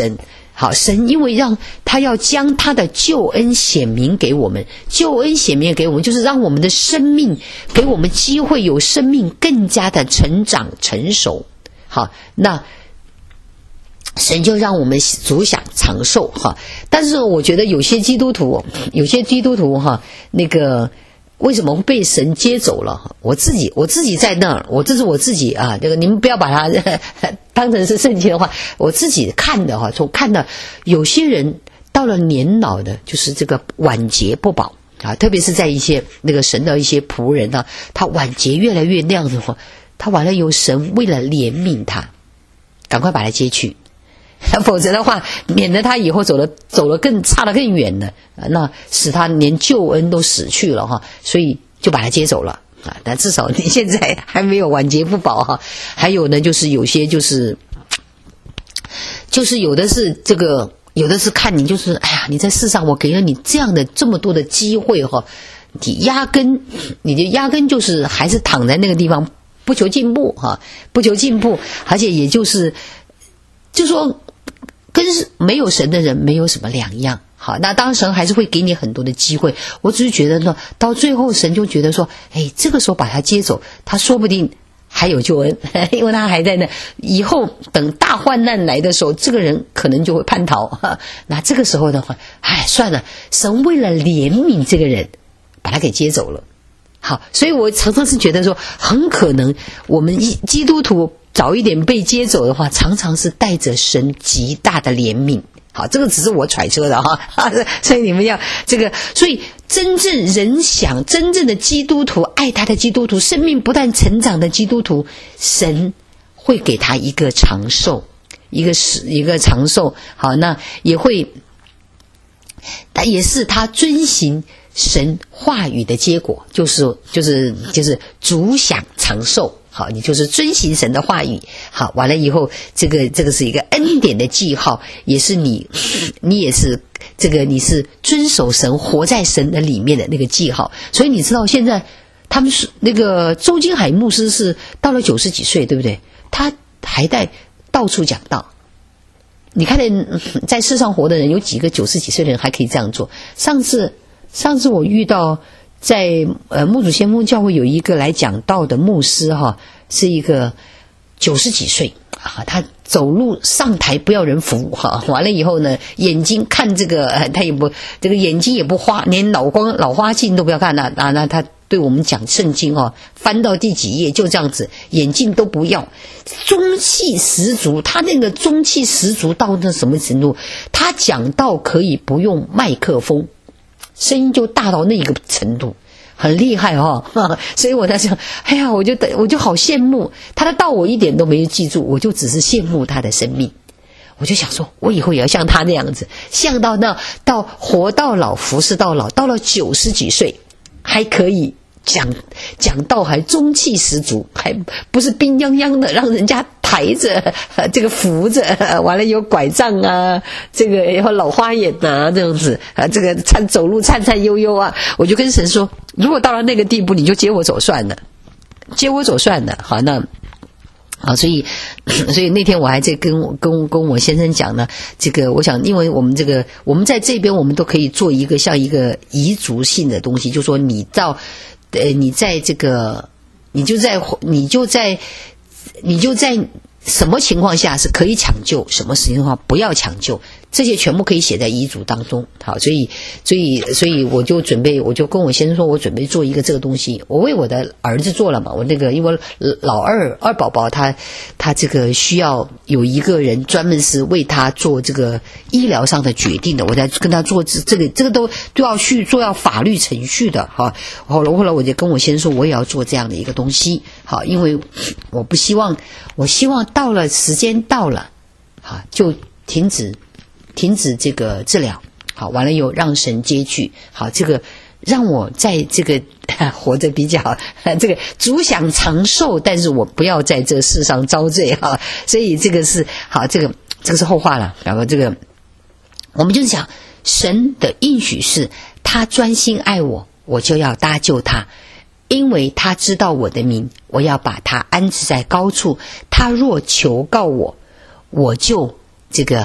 好，神因为让他要将他的救恩显明给我们，救恩显明给我们，就是让我们的生命，给我们机会有生命更加的成长成熟。好，那神就让我们主享长寿哈。但是我觉得有些基督徒，有些基督徒哈，那个为什么会被神接走了？我自己我自己在那儿，我这是我自己啊，这个你们不要把它呵呵当成是圣经的话，我自己看的哈，从看到有些人到了年老的，就是这个晚节不保啊，特别是在一些那个神的一些仆人呢，他晚节越来越那样的话，他完了有神为了怜悯他，赶快把他接去。否则的话，免得他以后走了走了更差得更远了，那使他连救恩都死去了哈，所以就把他接走了啊。但至少你现在还没有晚节不保哈。还有呢，就是有些就是就是有的是这个，有的是看你就是哎呀，你在世上我给了你这样的这么多的机会哈，你压根你就压根就是还是躺在那个地方不求进步哈，不求进步，而且也就是就说。跟没有神的人没有什么两样。好，那当然神还是会给你很多的机会。我只是觉得呢，到最后神就觉得说，哎，这个时候把他接走，他说不定还有救恩，因为他还在那。以后等大患难来的时候，这个人可能就会叛逃。那这个时候的话，哎，算了，神为了怜悯这个人，把他给接走了。好，所以我常常是觉得说，很可能我们基督徒早一点被接走的话，常常是带着神极大的怜悯。好，这个只是我揣测的哈，所以你们要这个，所以真正人想真正的基督徒，爱他的基督徒，生命不断成长的基督徒，神会给他一个长寿，一个一个长寿。好，那也会，但也是他遵行神话语的结果，就是就是就是主享长寿。好，你就是遵行神的话语。好，完了以后，这个这个是一个恩典的记号，也是你，你也是这个你是遵守神、活在神的里面的那个记号。所以你知道现在他们是那个周金海牧师是到了九十几岁，对不对？他还在到处讲道。你看见在世上活的人有几个九十几岁的人还可以这样做？上次上次我遇到。在呃牧主先锋教会有一个来讲道的牧师哈，是一个九十几岁啊，他走路上台不要人扶哈，完了以后呢，眼睛看这个他也不这个眼睛也不花，连老光老花镜都不要看那那那他对我们讲圣经哦，翻到第几页就这样子，眼镜都不要，中气十足，他那个中气十足到那什么程度？他讲道可以不用麦克风。声音就大到那个程度，很厉害哈、哦，所以我在想，哎呀，我就我就好羡慕他的道，我一点都没有记住，我就只是羡慕他的生命。我就想说，我以后也要像他那样子，像到那到活到老，服侍到老，到了九十几岁还可以讲讲道，还中气十足，还不是冰泱泱的，让人家抬着这个扶着，完了有拐杖啊，这个有老花眼啊，这样子啊，这个颤走路颤颤悠悠啊，我就跟神说，如果到了那个地步，你就接我走算了，接我走算了。好，那啊，所以所以那天我还在跟我跟跟我先生讲呢，这个我想，因为我们这个我们在这边，我们都可以做一个像一个遗嘱性的东西，就说你到呃你在这个你就在你就在你就在什么情况下是可以抢救，什么情况不要抢救，这些全部可以写在遗嘱当中。好，所以所以所以我就准备，我就跟我先生说，我准备做一个这个东西，我为我的儿子做了嘛，我那个因为老二二宝宝他他这个需要有一个人专门是为他做这个医疗上的决定的，我在跟他做这个这个都都要去做要法律程序的哈。后来后来我就跟我先生说，我也要做这样的一个东西，好，因为我不希望，我希望到了时间到了，好就停止。停止这个治疗，好，完了又让神接去，好，这个让我在这个活着比较这个主享长寿，但是我不要在这个世上遭罪哈，所以这个是好，这个这个是后话了。然后这个我们就是讲神的应许是，他专心爱我，我就要搭救他，因为他知道我的名，我要把他安置在高处，他若求告我，我就这个。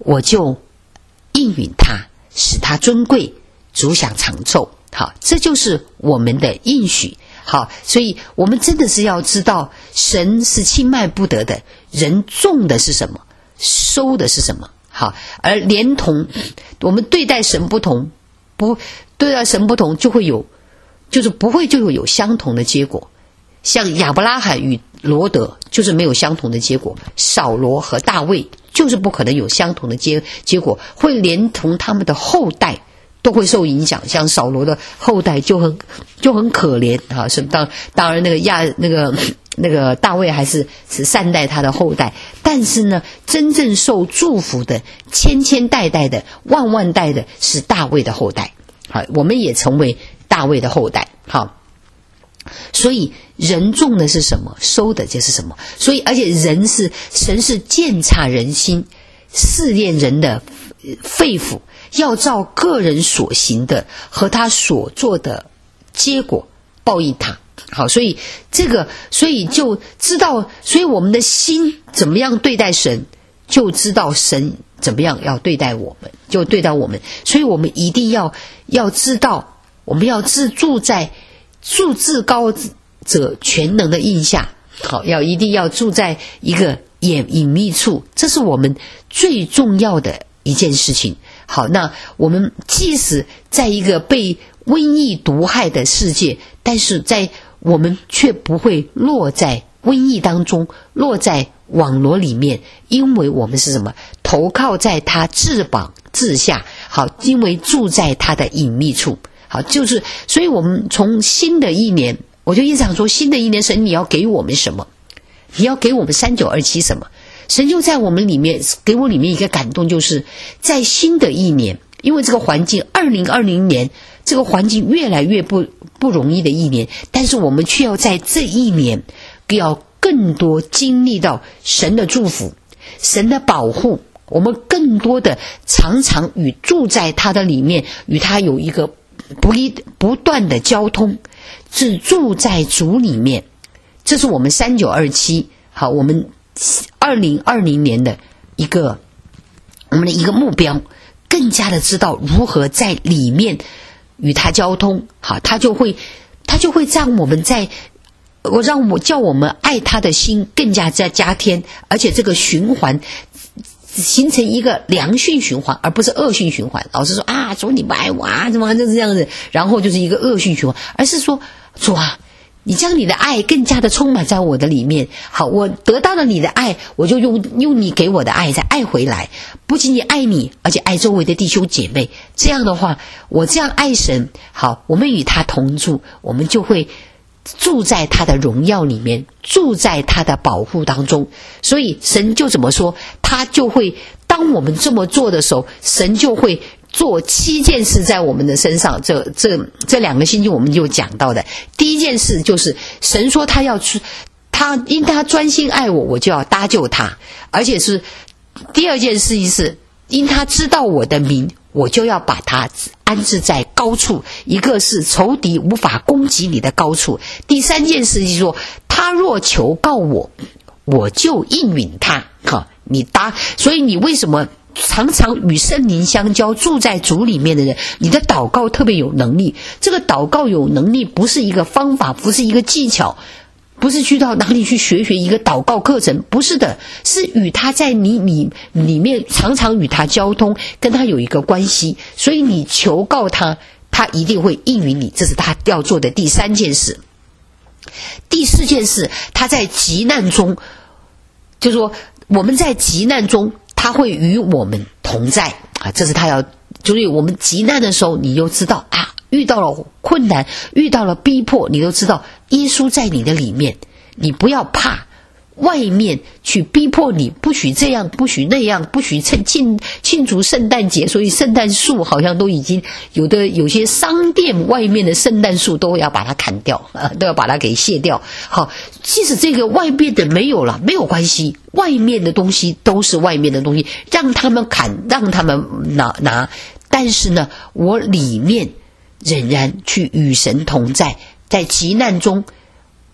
我就应允他，使他尊贵，主享长寿。好，这就是我们的应许。好，所以我们真的是要知道，神是轻慢不得的，人种的是什么，收的是什么。好，而连同我们对待神不同，不对待神不同，就会有，就是不会就会有相同的结果。像亚伯拉罕与罗德就是没有相同的结果，扫罗和大卫就是不可能有相同的结结果，会连同他们的后代都会受影响。像扫罗的后代就很就很可怜啊，是当当然那个亚那个那个大卫还是是善待他的后代，但是呢，真正受祝福的千千代代的万万代的是大卫的后代。好，我们也成为大卫的后代。好，所以人种的是什么，收的就是什么。所以而且人是神是鉴察人心，试验人的肺腑，要照个人所行的和他所做的结果报应他。好，所以这个所以就知道，所以我们的心怎么样对待神，就知道神怎么样要对待我们，就对待我们。所以我们一定要要知道，我们要自住在住至高者全能的印下。好，要一定要住在一个隐隐秘处，这是我们最重要的一件事情。好，那我们即使在一个被瘟疫毒害的世界，但是在我们却不会落在瘟疫当中，落在网罗里面，因为我们是什么？投靠在他至膀至下。好，因为住在他的隐秘处。好，就是所以我们从新的一年，我就一直想说，新的一年神你要给我们什么？你要给我们三九二七什么？神就在我们里面给我里面一个感动，就是在新的一年，因为这个环境二零二零年这个环境越来越不不容易的一年，但是我们却要在这一年要更多经历到神的祝福，神的保护，我们更多的常常与住在他的里面，与他有一个不一不断的交通，只住在主里面。这是我们三九二七，好，我们二零二零年的一个我们的一个目标，更加的知道如何在里面与他交通。好，他就会他就会让我们在我让我叫我们爱他的心更加在加添，而且这个循环形成一个良性循环，而不是恶性循环。老师说啊，主你不爱我啊，怎么就是这样子，然后就是一个恶性循环，而是说主啊，你将你的爱更加的充满在我的里面。好，我得到了你的爱，我就用用你给我的爱再爱回来，不仅仅爱你，而且爱周围的弟兄姐妹。这样的话，我这样爱神，好，我们与他同住，我们就会住在他的荣耀里面，住在他的保护当中。所以神就怎么说，他就会当我们这么做的时候，神就会做七件事在我们的身上。这这这两个星期我们就讲到的第一件事就是神说他要去，他因他专心爱我，我就要搭救他。而且是第二件事是因他知道我的名，我就要把他安置在高处，一个是仇敌无法攻击你的高处。第三件事就是说，他若求告我，我就应允他。好，你答，所以你为什么常常与圣灵相交，住在主里面的人，你的祷告特别有能力。这个祷告有能力不是一个方法，不是一个技巧，不是去到哪里去学学一个祷告课程，不是的，是与他在你里里面常常与他交通，跟他有一个关系。所以你求告他，他一定会应允你，这是他要做的第三件事。第四件事，他在急难中，就是说我们在急难中他会与我们同在啊，这是他要，就是我们急难的时候，你就知道啊，遇到了困难，遇到了逼迫，你都知道耶稣在你的里面，你不要怕外面去逼迫你，不许这样，不许那样，不许庆庆庆祝圣诞节，所以圣诞树好像都已经有的，有些商店外面的圣诞树都要把它砍掉啊，都要把它给卸掉。好，即使这个外面的没有了，没有关系，外面的东西都是外面的东西，让他们砍，让他们拿拿，但是呢，我里面仍然去与神同在，在急难中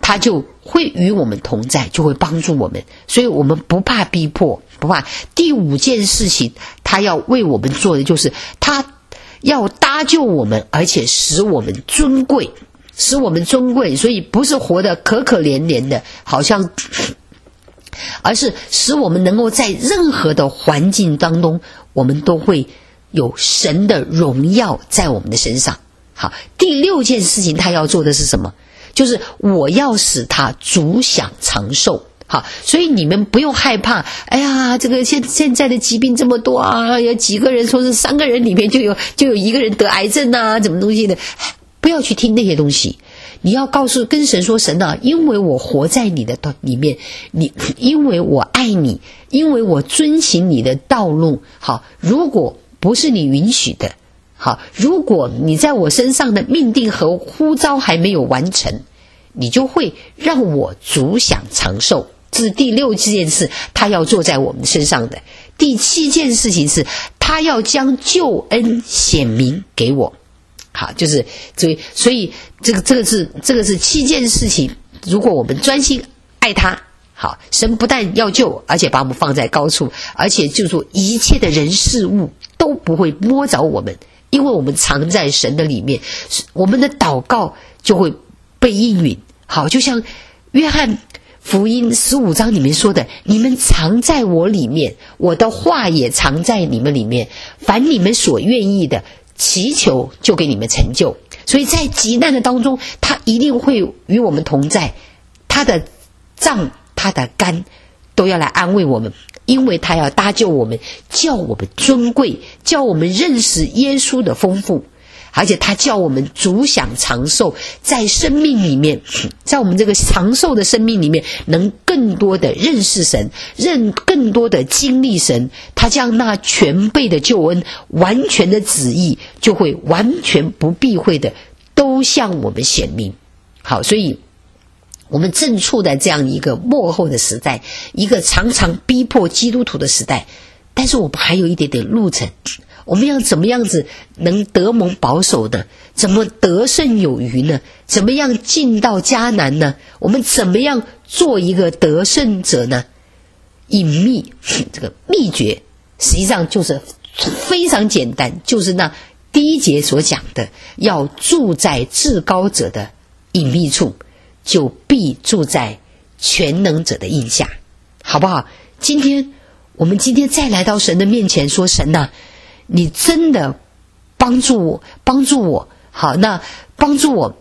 他就会与我们同在，就会帮助我们，所以我们不怕逼迫，不怕。第五件事情他要为我们做的就是他要搭救我们，而且使我们尊贵，使我们尊贵，所以不是活得可可怜怜的，好像，而是使我们能够在任何的环境当中，我们都会有神的荣耀在我们的身上。好，第六件事情他要做的是什么？就是我要使他足享长寿。好，所以你们不用害怕，哎呀，这个现现在的疾病这么多啊，有几个人说是三个人里面就有就有一个人得癌症啊，怎么东西的，不要去听那些东西。你要告诉跟神说，神啊，因为我活在你的里面，你因为我爱你，因为我遵行你的道路。好，如果不是你允许的，好，如果你在我身上的命定和呼召还没有完成，你就会让我足享长寿。这是第六件事他要做在我们身上的。第七件事情是他要将救恩显明给我。好，就是所以所以这个这个是这个是七件事情，如果我们专心爱他，好，神不但要救，而且把我们放在高处，而且就说一切的人事物都不会摸着我们，因为我们藏在神的里面，我们的祷告就会被应允。好，就像约翰福音十五章里面说的，你们藏在我里面，我的话也藏在你们里面，凡你们所愿意的祈求就给你们成就。所以在急难的当中，他一定会与我们同在，他的杖他的竿都要来安慰我们，因为他要搭救我们，叫我们尊贵，叫我们认识耶稣的丰富，而且他叫我们足享长寿，在生命里面，在我们这个长寿的生命里面，能更多的认识神，认更多的经历神，他将那全备的救恩，完全的旨意，就会完全不避讳的都向我们显明。好，所以我们正处在这样一个末后的时代，一个常常逼迫基督徒的时代，但是我们还有一点点路程。我们要怎么样子能得蒙保守呢？怎么得胜有余呢？怎么样进到迦南呢？我们怎么样做一个得胜者呢？隐秘这个秘诀实际上就是非常简单，就是那第一节所讲的，要住在至高者的隐秘处，就必住在全能者的印下，好不好？今天我们今天再来到神的面前说，神啊，你真的帮助我，帮助我，好，那帮助我，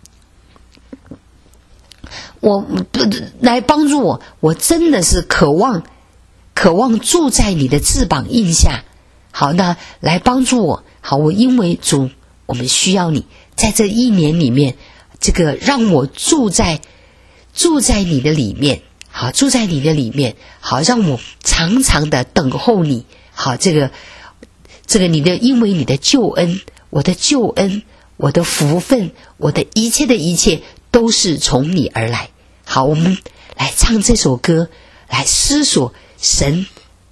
我来帮助我，我真的是渴望，渴望住在你的翅膀印下，好，那来帮助我，好，我因为主，我们需要你，在这一年里面，这个让我住在住在你的里面，好，住在你的里面，好，让我常常的等候你，好，这个。这个你的，因为你的救恩，我的救恩，我的福分，我的一切的一切都是从你而来。好，我们来唱这首歌，来思索神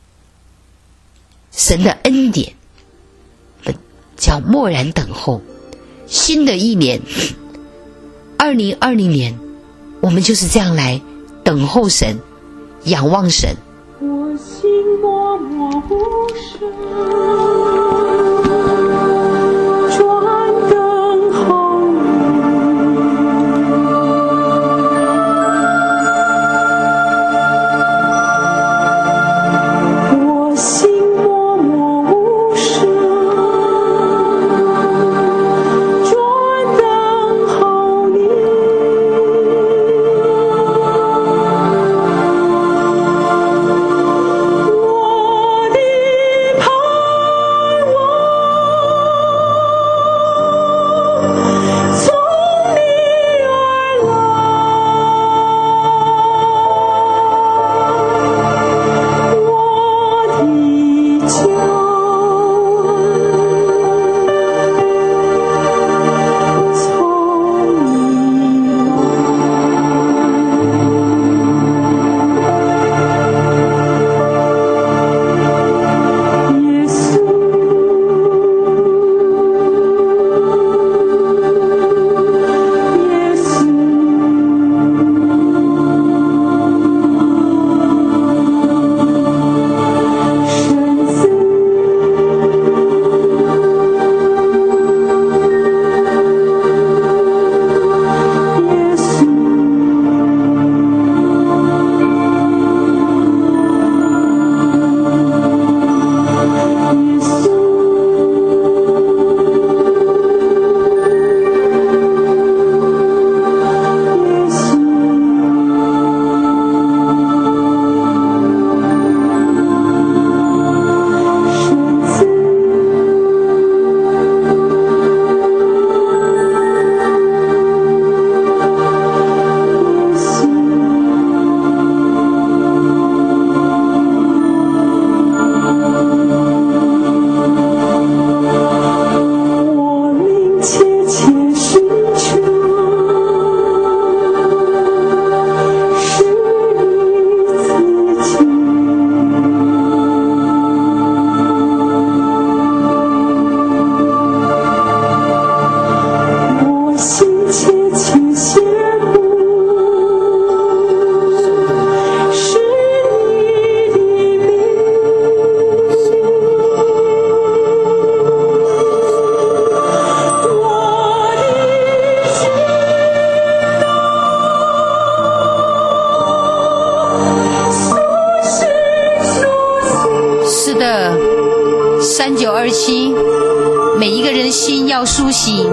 神的恩典，叫默然等候。新的一年二零二零年，我们就是这样来等候神，仰望神。 我心默默无声，专等候你。我心默默无声，专等候你。我的盼心，每一个人的心要苏醒。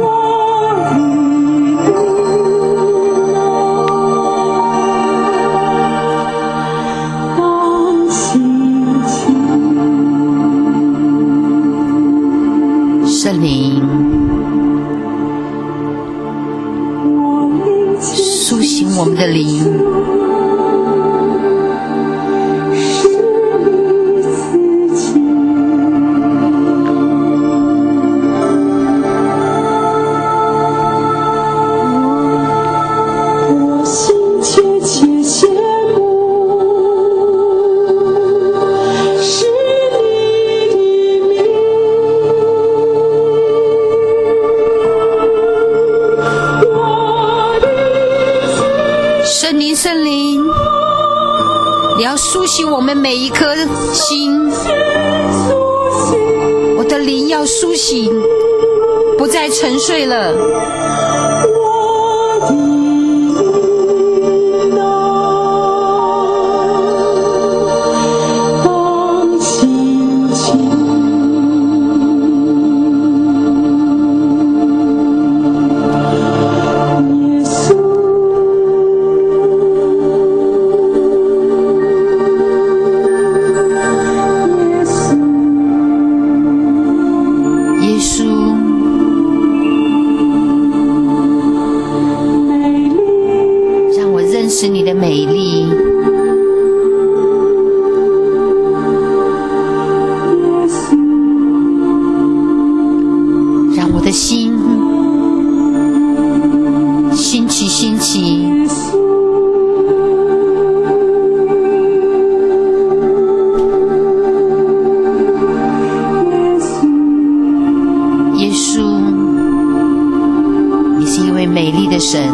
圣灵，苏醒我们的灵，苏醒我们每一颗心，我的灵要苏醒，不再沉睡了。是你的美丽，让我的心兴起兴起，耶稣，你是一位美丽的神。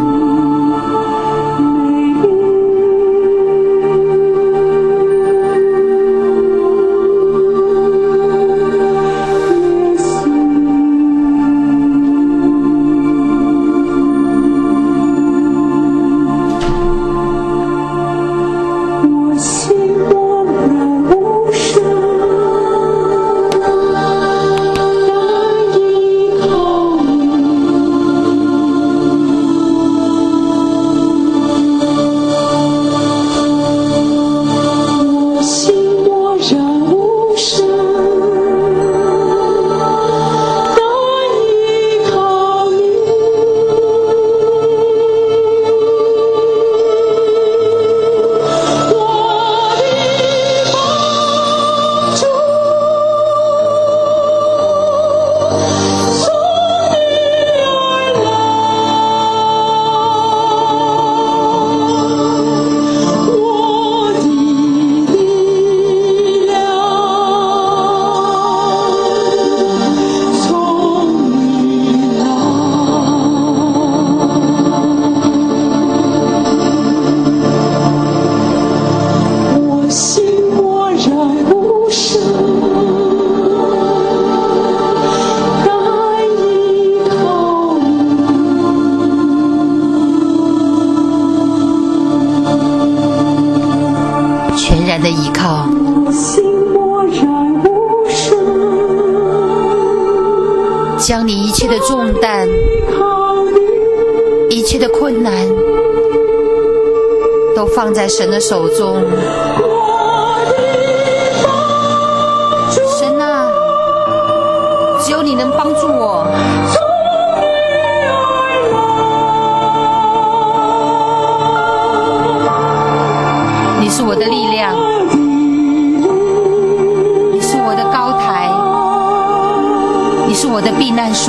的依靠，将你一切的重担、一切的困难，都放在神的手中。神啊，只有你能帮助我。你是我的力量，你是我的高台，你是我的避难所。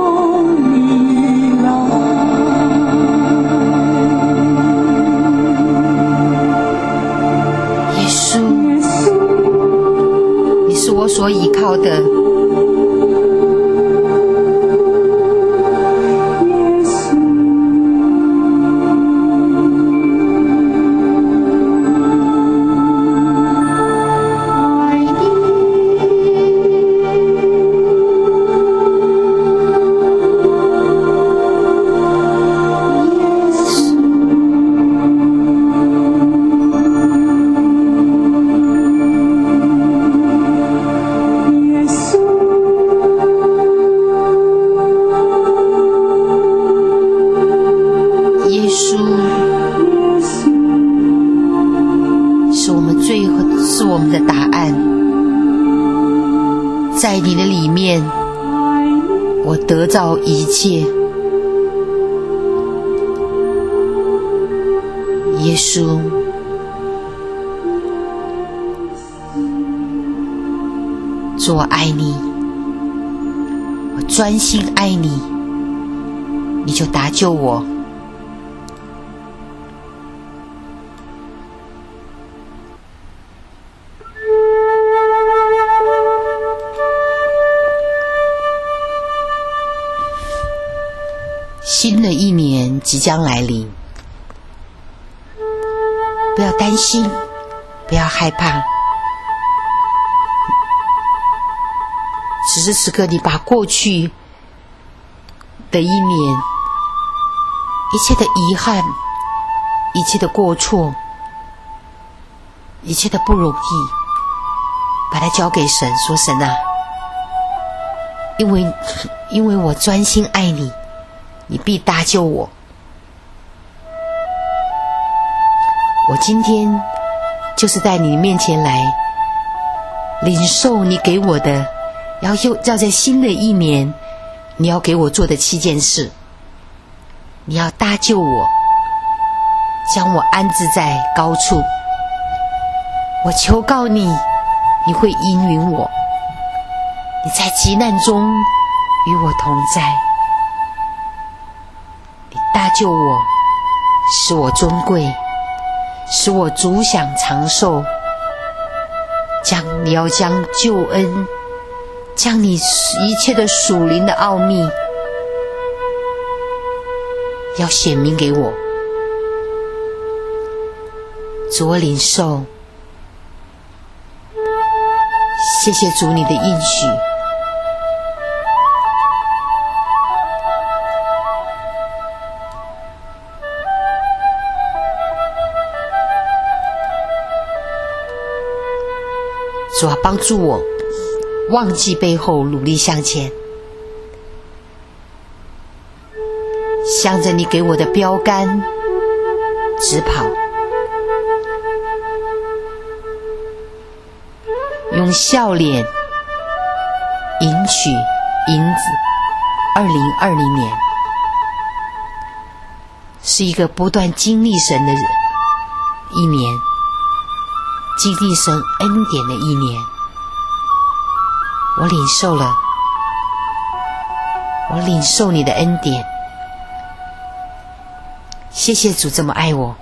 耶稣，你是我所依靠的。 稣是我们最后是我们的答案，在你的里面我得到一切。耶稣，主我爱你，我专心爱你，你就搭救我。新的一年即将来临，不要担心，不要害怕，此时此刻你把过去的一年一切的遗憾，一切的过错，一切的不容易，把它交给神，说神啊，因为因为我专心爱你，你必搭救我。我今天就是在你面前来领受你给我的，要要在新的一年你要给我做的七件事。你要搭救我，将我安置在高处。我求告你，你会应允我，你在急难中与我同在，你搭救我，使我尊贵，使我足享长寿。将你要将救恩，将你一切的属灵的奥秘要显明给我。主，我领受，谢谢主你的应许。主啊，帮助我忘记背后，努力向前，向着你给我的标杆直跑，用笑脸迎娶银子。二零二零年是一个不断经历神的一年，经历神恩典的一年。我领受了，我领受你的恩典。谢谢主这么爱我。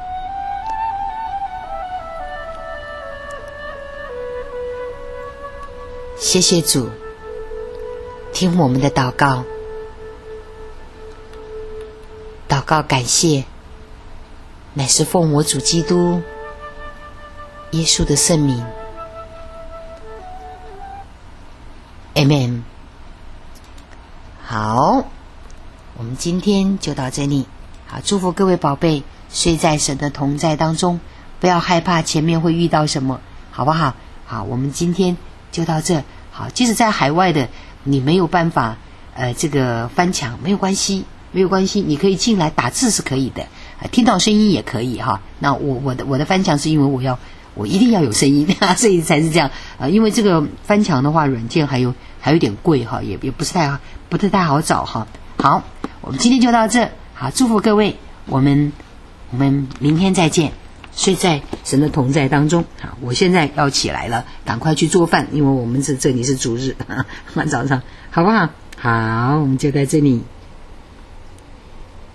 谢谢主听我们的祷告，祷告感谢，乃是奉我主基督耶稣的圣名。 Amen。 好，我们今天就到这里。好，祝福各位宝贝睡在神的同在当中，不要害怕前面会遇到什么，好不好？好，我们今天就到这。好，即使在海外的你没有办法呃这个翻墙，没有关系，没有关系，你可以进来打字是可以的，呃、听到声音也可以哈。那我我的我的翻墙是因为我要我一定要有声音，所以才是这样。呃，因为这个翻墙的话，软件还有还有点贵哈，也也不是太不是太好找哈。好，我们今天就到这。好，祝福各位，我们我们明天再见。睡在神的同在当中。好，我现在要起来了，赶快去做饭，因为我们是这里是主日，晚早上好不好？好，我们就在这里。